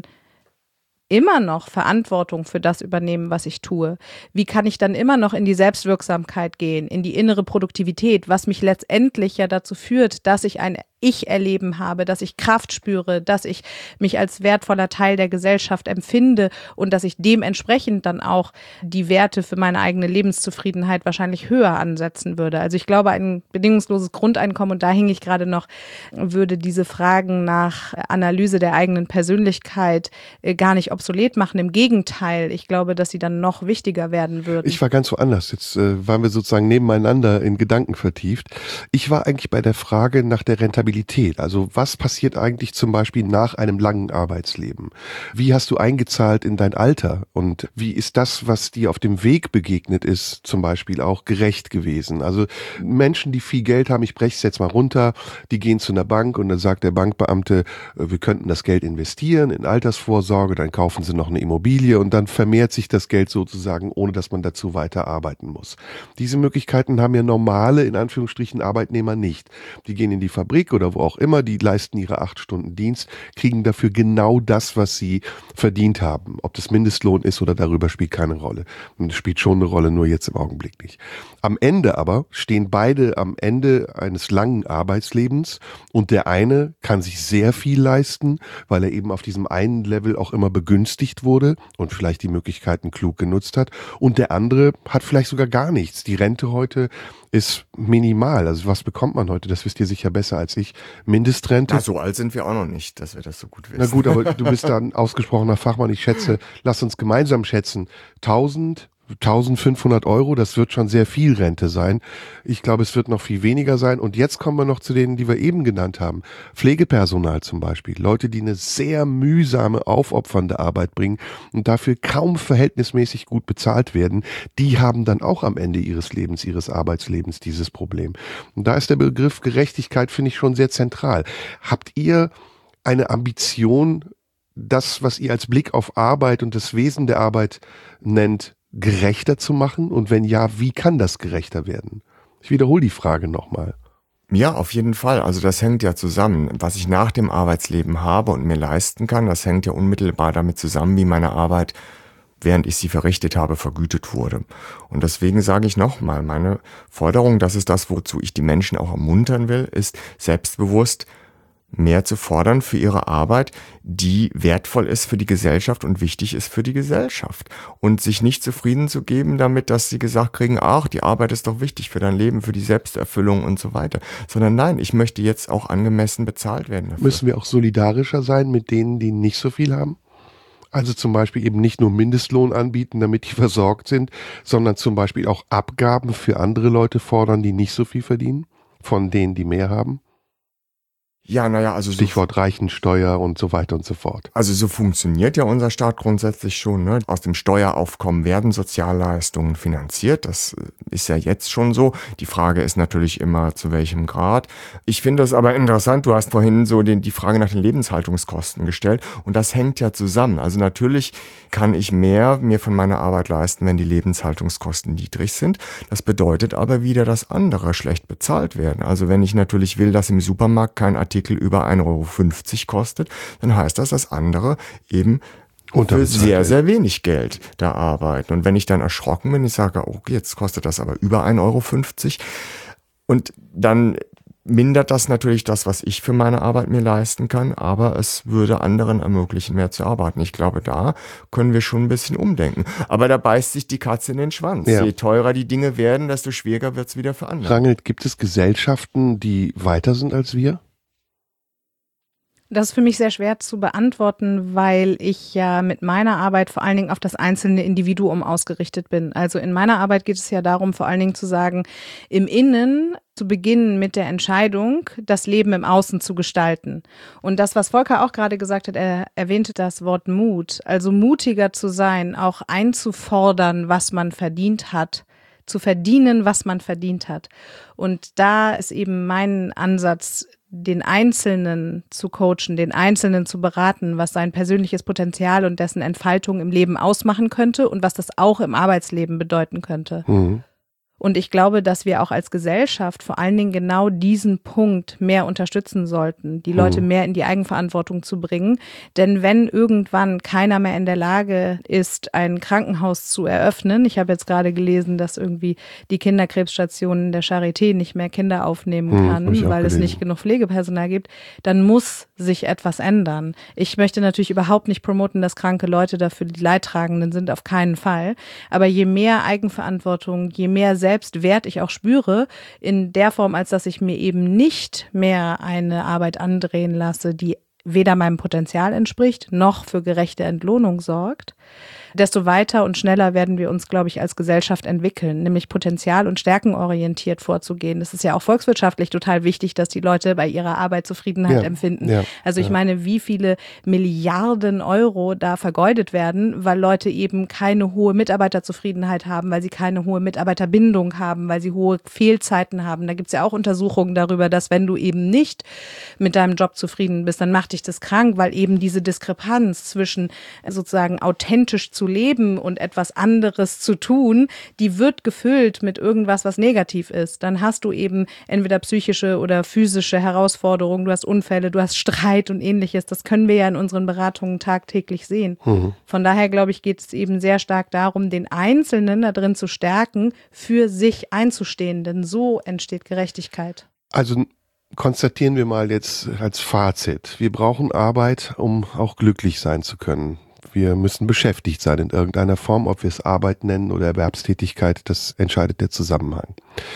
immer noch Verantwortung für das übernehmen, was ich tue? Wie kann ich dann immer noch in die Selbstwirksamkeit gehen, in die innere Produktivität, was mich letztendlich ja dazu führt, dass ich ein Ich-Erleben habe, dass ich Kraft spüre, dass ich mich als wertvoller Teil der Gesellschaft empfinde und dass ich dementsprechend dann auch die Werte für meine eigene Lebenszufriedenheit wahrscheinlich höher ansetzen würde. Also ich glaube, ein bedingungsloses Grundeinkommen, und da hing ich gerade noch, würde diese Fragen nach Analyse der eigenen Persönlichkeit gar nicht obsolet machen. Im Gegenteil, ich glaube, dass sie dann noch wichtiger werden würden. Ich war ganz woanders. Jetzt waren wir sozusagen nebeneinander in Gedanken vertieft. Ich war eigentlich bei der Frage nach der Rentabilität. Also was passiert eigentlich zum Beispiel nach einem langen Arbeitsleben? Wie hast du eingezahlt in dein Alter? Und wie ist das, was dir auf dem Weg begegnet ist, zum Beispiel auch gerecht gewesen? Also Menschen, die viel Geld haben, ich breche es jetzt mal runter, die gehen zu einer Bank und dann sagt der Bankbeamte, wir könnten das Geld investieren in Altersvorsorge, dann kaufen sie noch eine Immobilie und dann vermehrt sich das Geld sozusagen, ohne dass man dazu weiter arbeiten muss. Diese Möglichkeiten haben ja normale, in Anführungsstrichen, Arbeitnehmer nicht. Die gehen in die Fabrik oder wo auch immer, die leisten ihre 8 Stunden Dienst, kriegen dafür genau das, was sie verdient haben. Ob das Mindestlohn ist oder darüber, spielt keine Rolle. Und es spielt schon eine Rolle, nur jetzt im Augenblick nicht. Am Ende aber stehen beide am Ende eines langen Arbeitslebens und der eine kann sich sehr viel leisten, weil er eben auf diesem einen Level auch immer begünstigt wurde und vielleicht die Möglichkeiten klug genutzt hat, und der andere hat vielleicht sogar gar nichts. Die Rente heute ist minimal. Also was bekommt man heute? Das wisst ihr sicher besser als ich. Mindestrente. Na, so alt sind wir auch noch nicht, dass wir das so gut wissen. Na gut, aber du bist da ein ausgesprochener Fachmann. Ich schätze, lass uns gemeinsam schätzen. 1.500 Euro, das wird schon sehr viel Rente sein. Ich glaube, es wird noch viel weniger sein. Und jetzt kommen wir noch zu denen, die wir eben genannt haben. Pflegepersonal zum Beispiel. Leute, die eine sehr mühsame, aufopfernde Arbeit bringen und dafür kaum verhältnismäßig gut bezahlt werden. Die haben dann auch am Ende ihres Lebens, ihres Arbeitslebens dieses Problem. Und da ist der Begriff Gerechtigkeit, finde ich, schon sehr zentral. Habt ihr eine Ambition, das, was ihr als Blick auf Arbeit und das Wesen der Arbeit nennt, gerechter zu machen? Und wenn ja, wie kann das gerechter werden? Ich wiederhole die Frage nochmal. Ja, auf jeden Fall. Also das hängt ja zusammen. Was ich nach dem Arbeitsleben habe und mir leisten kann, das hängt ja unmittelbar damit zusammen, wie meine Arbeit, während ich sie verrichtet habe, vergütet wurde. Und deswegen sage ich nochmal, meine Forderung, das ist das, wozu ich die Menschen auch ermuntern will, ist selbstbewusst mehr zu fordern für ihre Arbeit, die wertvoll ist für die Gesellschaft und wichtig ist für die Gesellschaft. Und sich nicht zufrieden zu geben damit, dass sie gesagt kriegen, ach, die Arbeit ist doch wichtig für dein Leben, für die Selbsterfüllung und so weiter. Sondern nein, ich möchte jetzt auch angemessen bezahlt werden dafür. Müssen wir auch solidarischer sein mit denen, die nicht so viel haben? Also zum Beispiel eben nicht nur Mindestlohn anbieten, damit die versorgt sind, sondern zum Beispiel auch Abgaben für andere Leute fordern, die nicht so viel verdienen, von denen, die mehr haben? Ja, naja, also Stichwort Reichensteuer und so weiter und so fort. Also so funktioniert ja unser Staat grundsätzlich schon, ne? Aus dem Steueraufkommen werden Sozialleistungen finanziert. Das ist ja jetzt schon so. Die Frage ist natürlich immer, zu welchem Grad. Ich finde das aber interessant. Du hast vorhin so die Frage nach den Lebenshaltungskosten gestellt. Und das hängt ja zusammen. Also natürlich kann ich mehr mir von meiner Arbeit leisten, wenn die Lebenshaltungskosten niedrig sind. Das bedeutet aber wieder, dass andere schlecht bezahlt werden. Also wenn ich natürlich will, dass im Supermarkt kein Artikel über 1,50 Euro kostet, dann heißt das, dass andere eben für sehr, sehr wenig Geld da arbeiten. Und wenn ich dann erschrocken bin, ich sage, okay, jetzt kostet das aber über 1,50 Euro, und dann mindert das natürlich das, was ich für meine Arbeit mir leisten kann, aber es würde anderen ermöglichen, mehr zu arbeiten. Ich glaube, da können wir schon ein bisschen umdenken. Aber da beißt sich die Katze in den Schwanz. Ja. Je teurer die Dinge werden, desto schwieriger wird es wieder für andere. Rangelt, gibt es Gesellschaften, die weiter sind als wir? Das ist für mich sehr schwer zu beantworten, weil ich ja mit meiner Arbeit vor allen Dingen auf das einzelne Individuum ausgerichtet bin. Also in meiner Arbeit geht es ja darum, vor allen Dingen zu sagen, im Innen zu beginnen mit der Entscheidung, das Leben im Außen zu gestalten. Und das, was Volker auch gerade gesagt hat, er erwähnte das Wort Mut. Also mutiger zu sein, auch einzufordern, was man verdient hat, zu verdienen, was man verdient hat. Und da ist eben mein Ansatz, den Einzelnen zu coachen, den Einzelnen zu beraten, was sein persönliches Potenzial und dessen Entfaltung im Leben ausmachen könnte und was das auch im Arbeitsleben bedeuten könnte. Mhm. Und ich glaube, dass wir auch als Gesellschaft vor allen Dingen genau diesen Punkt mehr unterstützen sollten, die Leute mehr in die Eigenverantwortung zu bringen. Denn wenn irgendwann keiner mehr in der Lage ist, ein Krankenhaus zu eröffnen, ich habe jetzt gerade gelesen, dass irgendwie die Kinderkrebsstation in der Charité nicht mehr Kinder aufnehmen kann, weil es nicht genug Pflegepersonal gibt, dann muss sich etwas ändern. Ich möchte natürlich überhaupt nicht promoten, dass kranke Leute dafür die Leidtragenden sind, auf keinen Fall. Aber je mehr Eigenverantwortung, je mehr Selbstwert ich auch spüre, in der Form, als dass ich mir eben nicht mehr eine Arbeit andrehen lasse, die weder meinem Potenzial entspricht, noch für gerechte Entlohnung sorgt, desto weiter und schneller werden wir uns, glaube ich, als Gesellschaft entwickeln, nämlich potenzial- und stärkenorientiert vorzugehen. Das ist ja auch volkswirtschaftlich total wichtig, dass die Leute bei ihrer Arbeit Zufriedenheit empfinden. Ja, also ich meine, wie viele Milliarden Euro da vergeudet werden, weil Leute eben keine hohe Mitarbeiterzufriedenheit haben, weil sie keine hohe Mitarbeiterbindung haben, weil sie hohe Fehlzeiten haben. Da gibt es ja auch Untersuchungen darüber, dass wenn du eben nicht mit deinem Job zufrieden bist, dann macht dich das krank, weil eben diese Diskrepanz zwischen sozusagen authentisch zu leben und etwas anderes zu tun, die wird gefüllt mit irgendwas, was negativ ist. Dann hast du eben entweder psychische oder physische Herausforderungen, du hast Unfälle, du hast Streit und ähnliches. Das können wir ja in unseren Beratungen tagtäglich sehen. Von daher, glaube ich, geht es eben sehr stark darum, den Einzelnen da drin zu stärken, für sich einzustehen, denn so entsteht Gerechtigkeit. Also konstatieren wir mal jetzt als Fazit. Wir brauchen Arbeit, um auch glücklich sein zu können. Wir müssen beschäftigt sein in irgendeiner Form, ob wir es Arbeit nennen oder Erwerbstätigkeit, das entscheidet der Zusammenhang.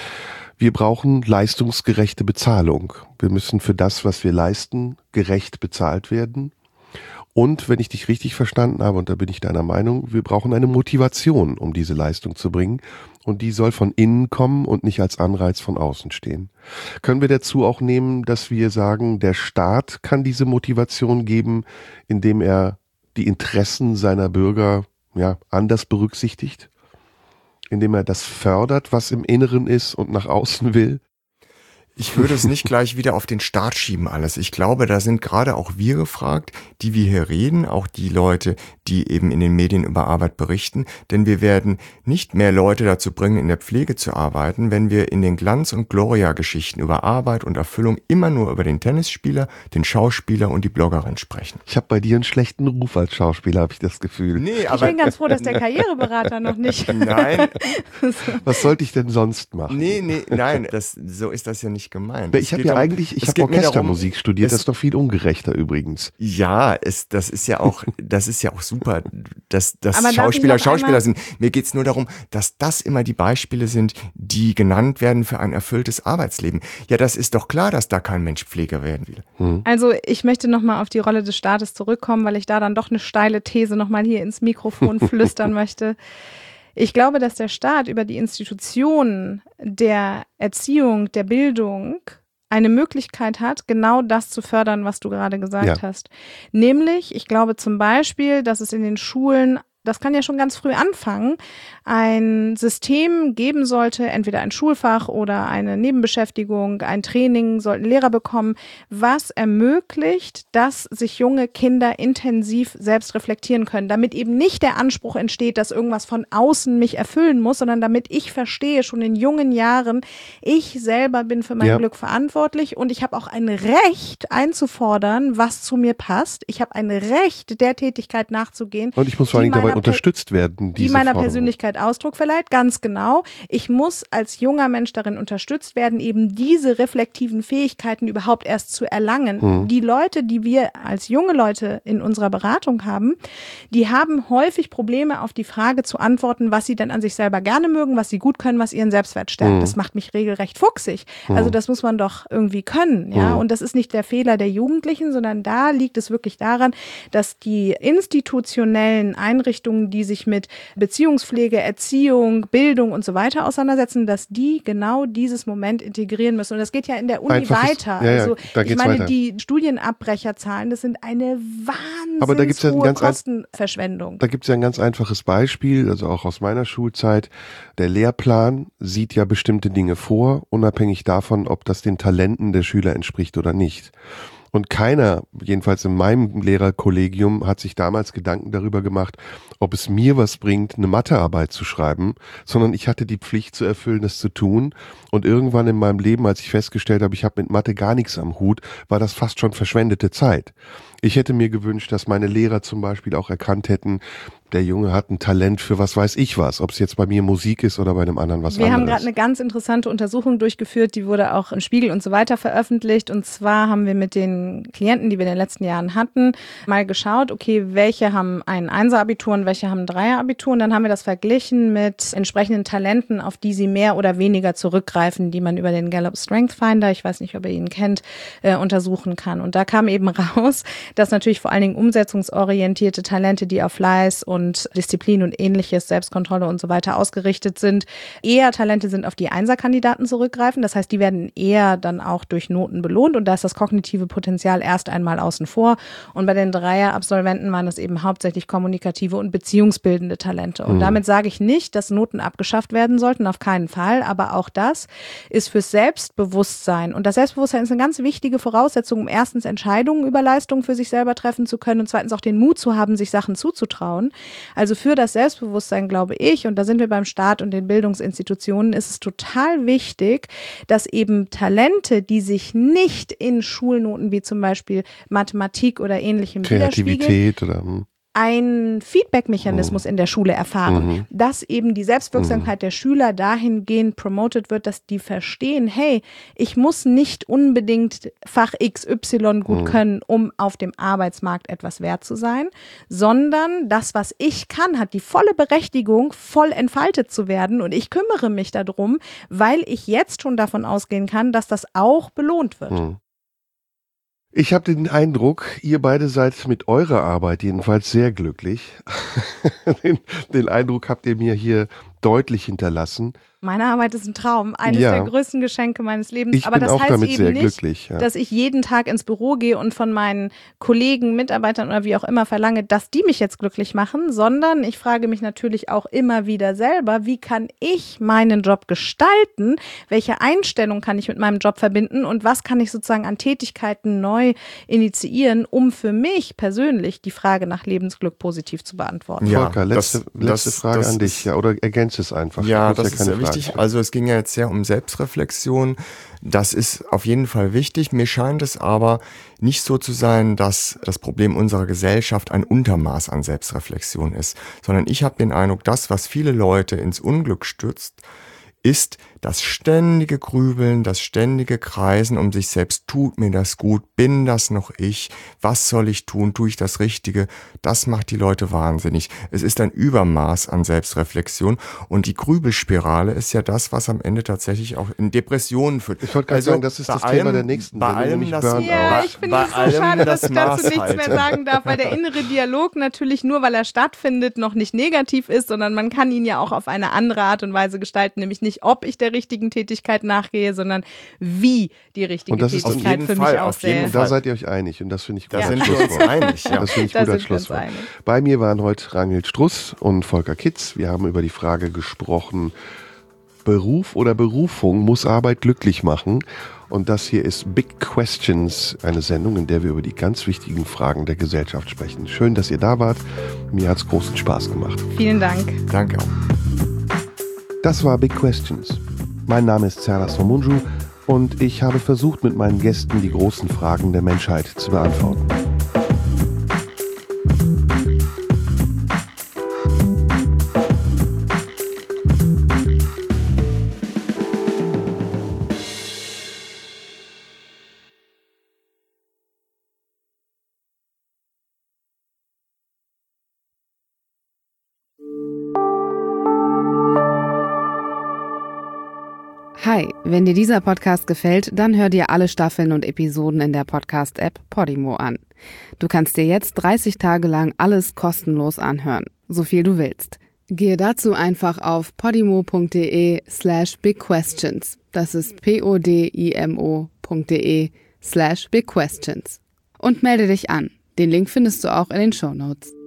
Wir brauchen leistungsgerechte Bezahlung. Wir müssen für das, was wir leisten, gerecht bezahlt werden. Und wenn ich dich richtig verstanden habe, und da bin ich deiner Meinung, wir brauchen eine Motivation, um diese Leistung zu bringen. Und die soll von innen kommen und nicht als Anreiz von außen stehen. Können wir dazu auch nehmen, dass wir sagen, der Staat kann diese Motivation geben, indem er die Interessen seiner Bürger anders berücksichtigt, indem er das fördert, was im Inneren ist und nach außen will? Ich würde es nicht gleich wieder auf den Staat schieben alles. Ich glaube, da sind gerade auch wir gefragt, die wir hier reden, auch die Leute, die eben in den Medien über Arbeit berichten. Denn wir werden nicht mehr Leute dazu bringen, in der Pflege zu arbeiten, wenn wir in den Glanz- und Gloria-Geschichten über Arbeit und Erfüllung immer nur über den Tennisspieler, den Schauspieler und die Bloggerin sprechen. Ich habe bei dir einen schlechten Ruf als Schauspieler, habe ich das Gefühl. Nee, aber ich bin ganz froh, dass der Karriereberater noch nicht... Nein. Was sollte ich denn sonst machen? Nein, so ist das ja nicht gemeint. Ich habe Orchestermusik studiert, das ist doch viel ungerechter übrigens. Ja, das ist ja auch super, dass Schauspieler sind. Mir geht's nur darum, dass das immer die Beispiele sind, die genannt werden für ein erfülltes Arbeitsleben. Ja, das ist doch klar, dass da kein Mensch Pfleger werden will. Also ich möchte nochmal auf die Rolle des Staates zurückkommen, weil ich da dann doch eine steile These nochmal hier ins Mikrofon flüstern möchte. Ich glaube, dass der Staat über die Institutionen der Erziehung, der Bildung eine Möglichkeit hat, genau das zu fördern, was du gerade gesagt hast. Nämlich, ich glaube zum Beispiel, dass es in den Schulen, das kann ja schon ganz früh anfangen, ein System geben sollte, entweder ein Schulfach oder eine Nebenbeschäftigung, ein Training sollten Lehrer bekommen, was ermöglicht, dass sich junge Kinder intensiv selbst reflektieren können, damit eben nicht der Anspruch entsteht, dass irgendwas von außen mich erfüllen muss, sondern damit ich verstehe, schon in jungen Jahren, ich selber bin für mein Glück verantwortlich und ich habe auch ein Recht einzufordern, was zu mir passt. Ich habe ein Recht, der Tätigkeit nachzugehen. Und ich muss vor allem dabei unterstützt werden, die meiner Persönlichkeit Ausdruck verleiht, ganz genau. Ich muss als junger Mensch darin unterstützt werden, eben diese reflektiven Fähigkeiten überhaupt erst zu erlangen. Die Leute, die wir als junge Leute in unserer Beratung haben, die haben häufig Probleme, auf die Frage zu antworten, was sie denn an sich selber gerne mögen, was sie gut können, was ihren Selbstwert stärkt. Das macht mich regelrecht fuchsig. Also das muss man doch irgendwie können, ja. Und das ist nicht der Fehler der Jugendlichen, sondern da liegt es wirklich daran, dass die institutionellen Einrichtungen, die sich mit Beziehungspflege, Erziehung, Bildung und so weiter auseinandersetzen, dass die genau dieses Moment integrieren müssen. Und das geht ja in der Uni weiter. Also ich meine, weiter. Die Studienabbrecherzahlen, das sind eine wahnsinnig hohe Kostenverschwendung. Da gibt es ja ein ganz einfaches Beispiel, also auch aus meiner Schulzeit. Der Lehrplan sieht ja bestimmte Dinge vor, unabhängig davon, ob das den Talenten der Schüler entspricht oder nicht. Und keiner, jedenfalls in meinem Lehrerkollegium, hat sich damals Gedanken darüber gemacht, ob es mir was bringt, eine Mathearbeit zu schreiben, sondern ich hatte die Pflicht zu erfüllen, das zu tun. Und irgendwann in meinem Leben, als ich festgestellt habe, ich habe mit Mathe gar nichts am Hut, war das fast schon verschwendete Zeit. Ich hätte mir gewünscht, dass meine Lehrer zum Beispiel auch erkannt hätten, der Junge hat ein Talent für was weiß ich was, ob es jetzt bei mir Musik ist oder bei einem anderen was anderes. Wir haben gerade eine ganz interessante Untersuchung durchgeführt, die wurde auch im Spiegel und so weiter veröffentlicht. Und zwar haben wir mit den Klienten, die wir in den letzten Jahren hatten, mal geschaut, okay, welche haben ein Einser-Abitur und welche haben ein Dreier-Abitur. Und dann haben wir das verglichen mit entsprechenden Talenten, auf die sie mehr oder weniger zurückgreifen, die man über den Gallup Strength Finder, ich weiß nicht, ob ihr ihn kennt, untersuchen kann. Und da kam eben raus, dass natürlich vor allen Dingen umsetzungsorientierte Talente, die auf Fleiß und Disziplin und ähnliches, Selbstkontrolle und so weiter ausgerichtet sind, eher Talente sind, auf die Einser-Kandidaten zurückgreifen. Das heißt, die werden eher dann auch durch Noten belohnt und da ist das kognitive Potenzial erst einmal außen vor. Und bei den Dreier-Absolventen waren das eben hauptsächlich kommunikative und beziehungsbildende Talente. Und damit sage ich nicht, dass Noten abgeschafft werden sollten, auf keinen Fall, aber auch das ist fürs Selbstbewusstsein. Und das Selbstbewusstsein ist eine ganz wichtige Voraussetzung, um erstens Entscheidungen über Leistungen für sich selber treffen zu können und zweitens auch den Mut zu haben, sich Sachen zuzutrauen. Also für das Selbstbewusstsein, glaube ich, und da sind wir beim Staat und den Bildungsinstitutionen, ist es total wichtig, dass eben Talente, die sich nicht in Schulnoten wie zum Beispiel Mathematik oder ähnlichem Kreativität oder einen Feedback-Mechanismus in der Schule erfahren, dass eben die Selbstwirksamkeit der Schüler dahingehend promotet wird, dass die verstehen, hey, ich muss nicht unbedingt Fach XY gut können, um auf dem Arbeitsmarkt etwas wert zu sein, sondern das, was ich kann, hat die volle Berechtigung, voll entfaltet zu werden und ich kümmere mich darum, weil ich jetzt schon davon ausgehen kann, dass das auch belohnt wird. Ich habe den Eindruck, ihr beide seid mit eurer Arbeit jedenfalls sehr glücklich. Den Eindruck habt ihr mir hier deutlich hinterlassen. Meine Arbeit ist ein Traum, eines der größten Geschenke meines Lebens. Ich aber bin das auch heißt damit eben sehr nicht, glücklich, dass ich jeden Tag ins Büro gehe und von meinen Kollegen, Mitarbeitern oder wie auch immer verlange, dass die mich jetzt glücklich machen, sondern ich frage mich natürlich auch immer wieder selber, wie kann ich meinen Job gestalten? Welche Einstellung kann ich mit meinem Job verbinden und was kann ich sozusagen an Tätigkeiten neu initiieren, um für mich persönlich die Frage nach Lebensglück positiv zu beantworten? Ja, Volker, letzte Frage an dich, oder ergänzt es einfach. Ja, das ist sehr wichtig. Also es ging ja jetzt sehr um Selbstreflexion. Das ist auf jeden Fall wichtig. Mir scheint es aber nicht so zu sein, dass das Problem unserer Gesellschaft ein Untermaß an Selbstreflexion ist, sondern ich habe den Eindruck, das, was viele Leute ins Unglück stürzt, ist das ständige Grübeln, das ständige Kreisen um sich selbst. Tut mir das gut? Bin das noch ich? Was soll ich tun? Tue ich das Richtige? Das macht die Leute wahnsinnig. Es ist ein Übermaß an Selbstreflexion und die Grübelspirale ist ja das, was am Ende tatsächlich auch in Depressionen führt. Ich wollte gerade sagen, das ist das Thema der nächsten Sendung, nämlich Burnout. Ja, ich finde es so schade, dass ich dazu nichts mehr sagen darf, weil der innere Dialog natürlich nur, weil er stattfindet, noch nicht negativ ist, sondern man kann ihn ja auch auf eine andere Art und Weise gestalten, nämlich nicht, ob ich der richtigen Tätigkeit nachgehe, sondern wie die richtige Tätigkeit für mich aussehe. Da seid ihr euch einig und das finde ich gut. Da sind wir uns einig. Ja. Das finde ich gut als Schlusswort. Bei mir waren heute Ragnhild Struss und Volker Kitz. Wir haben über die Frage gesprochen, Beruf oder Berufung, muss Arbeit glücklich machen? Und das hier ist Big Questions, eine Sendung, in der wir über die ganz wichtigen Fragen der Gesellschaft sprechen. Schön, dass ihr da wart. Mir hat es großen Spaß gemacht. Vielen Dank. Danke auch. Das war Big Questions. Mein Name ist Serdas Somunju und ich habe versucht, mit meinen Gästen die großen Fragen der Menschheit zu beantworten. Hi, wenn dir dieser Podcast gefällt, dann hör dir alle Staffeln und Episoden in der Podcast-App Podimo an. Du kannst dir jetzt 30 Tage lang alles kostenlos anhören, so viel du willst. Gehe dazu einfach auf podimo.de/bigquestions. Das ist podimo.de/bigquestions. Und melde dich an. Den Link findest du auch in den Shownotes.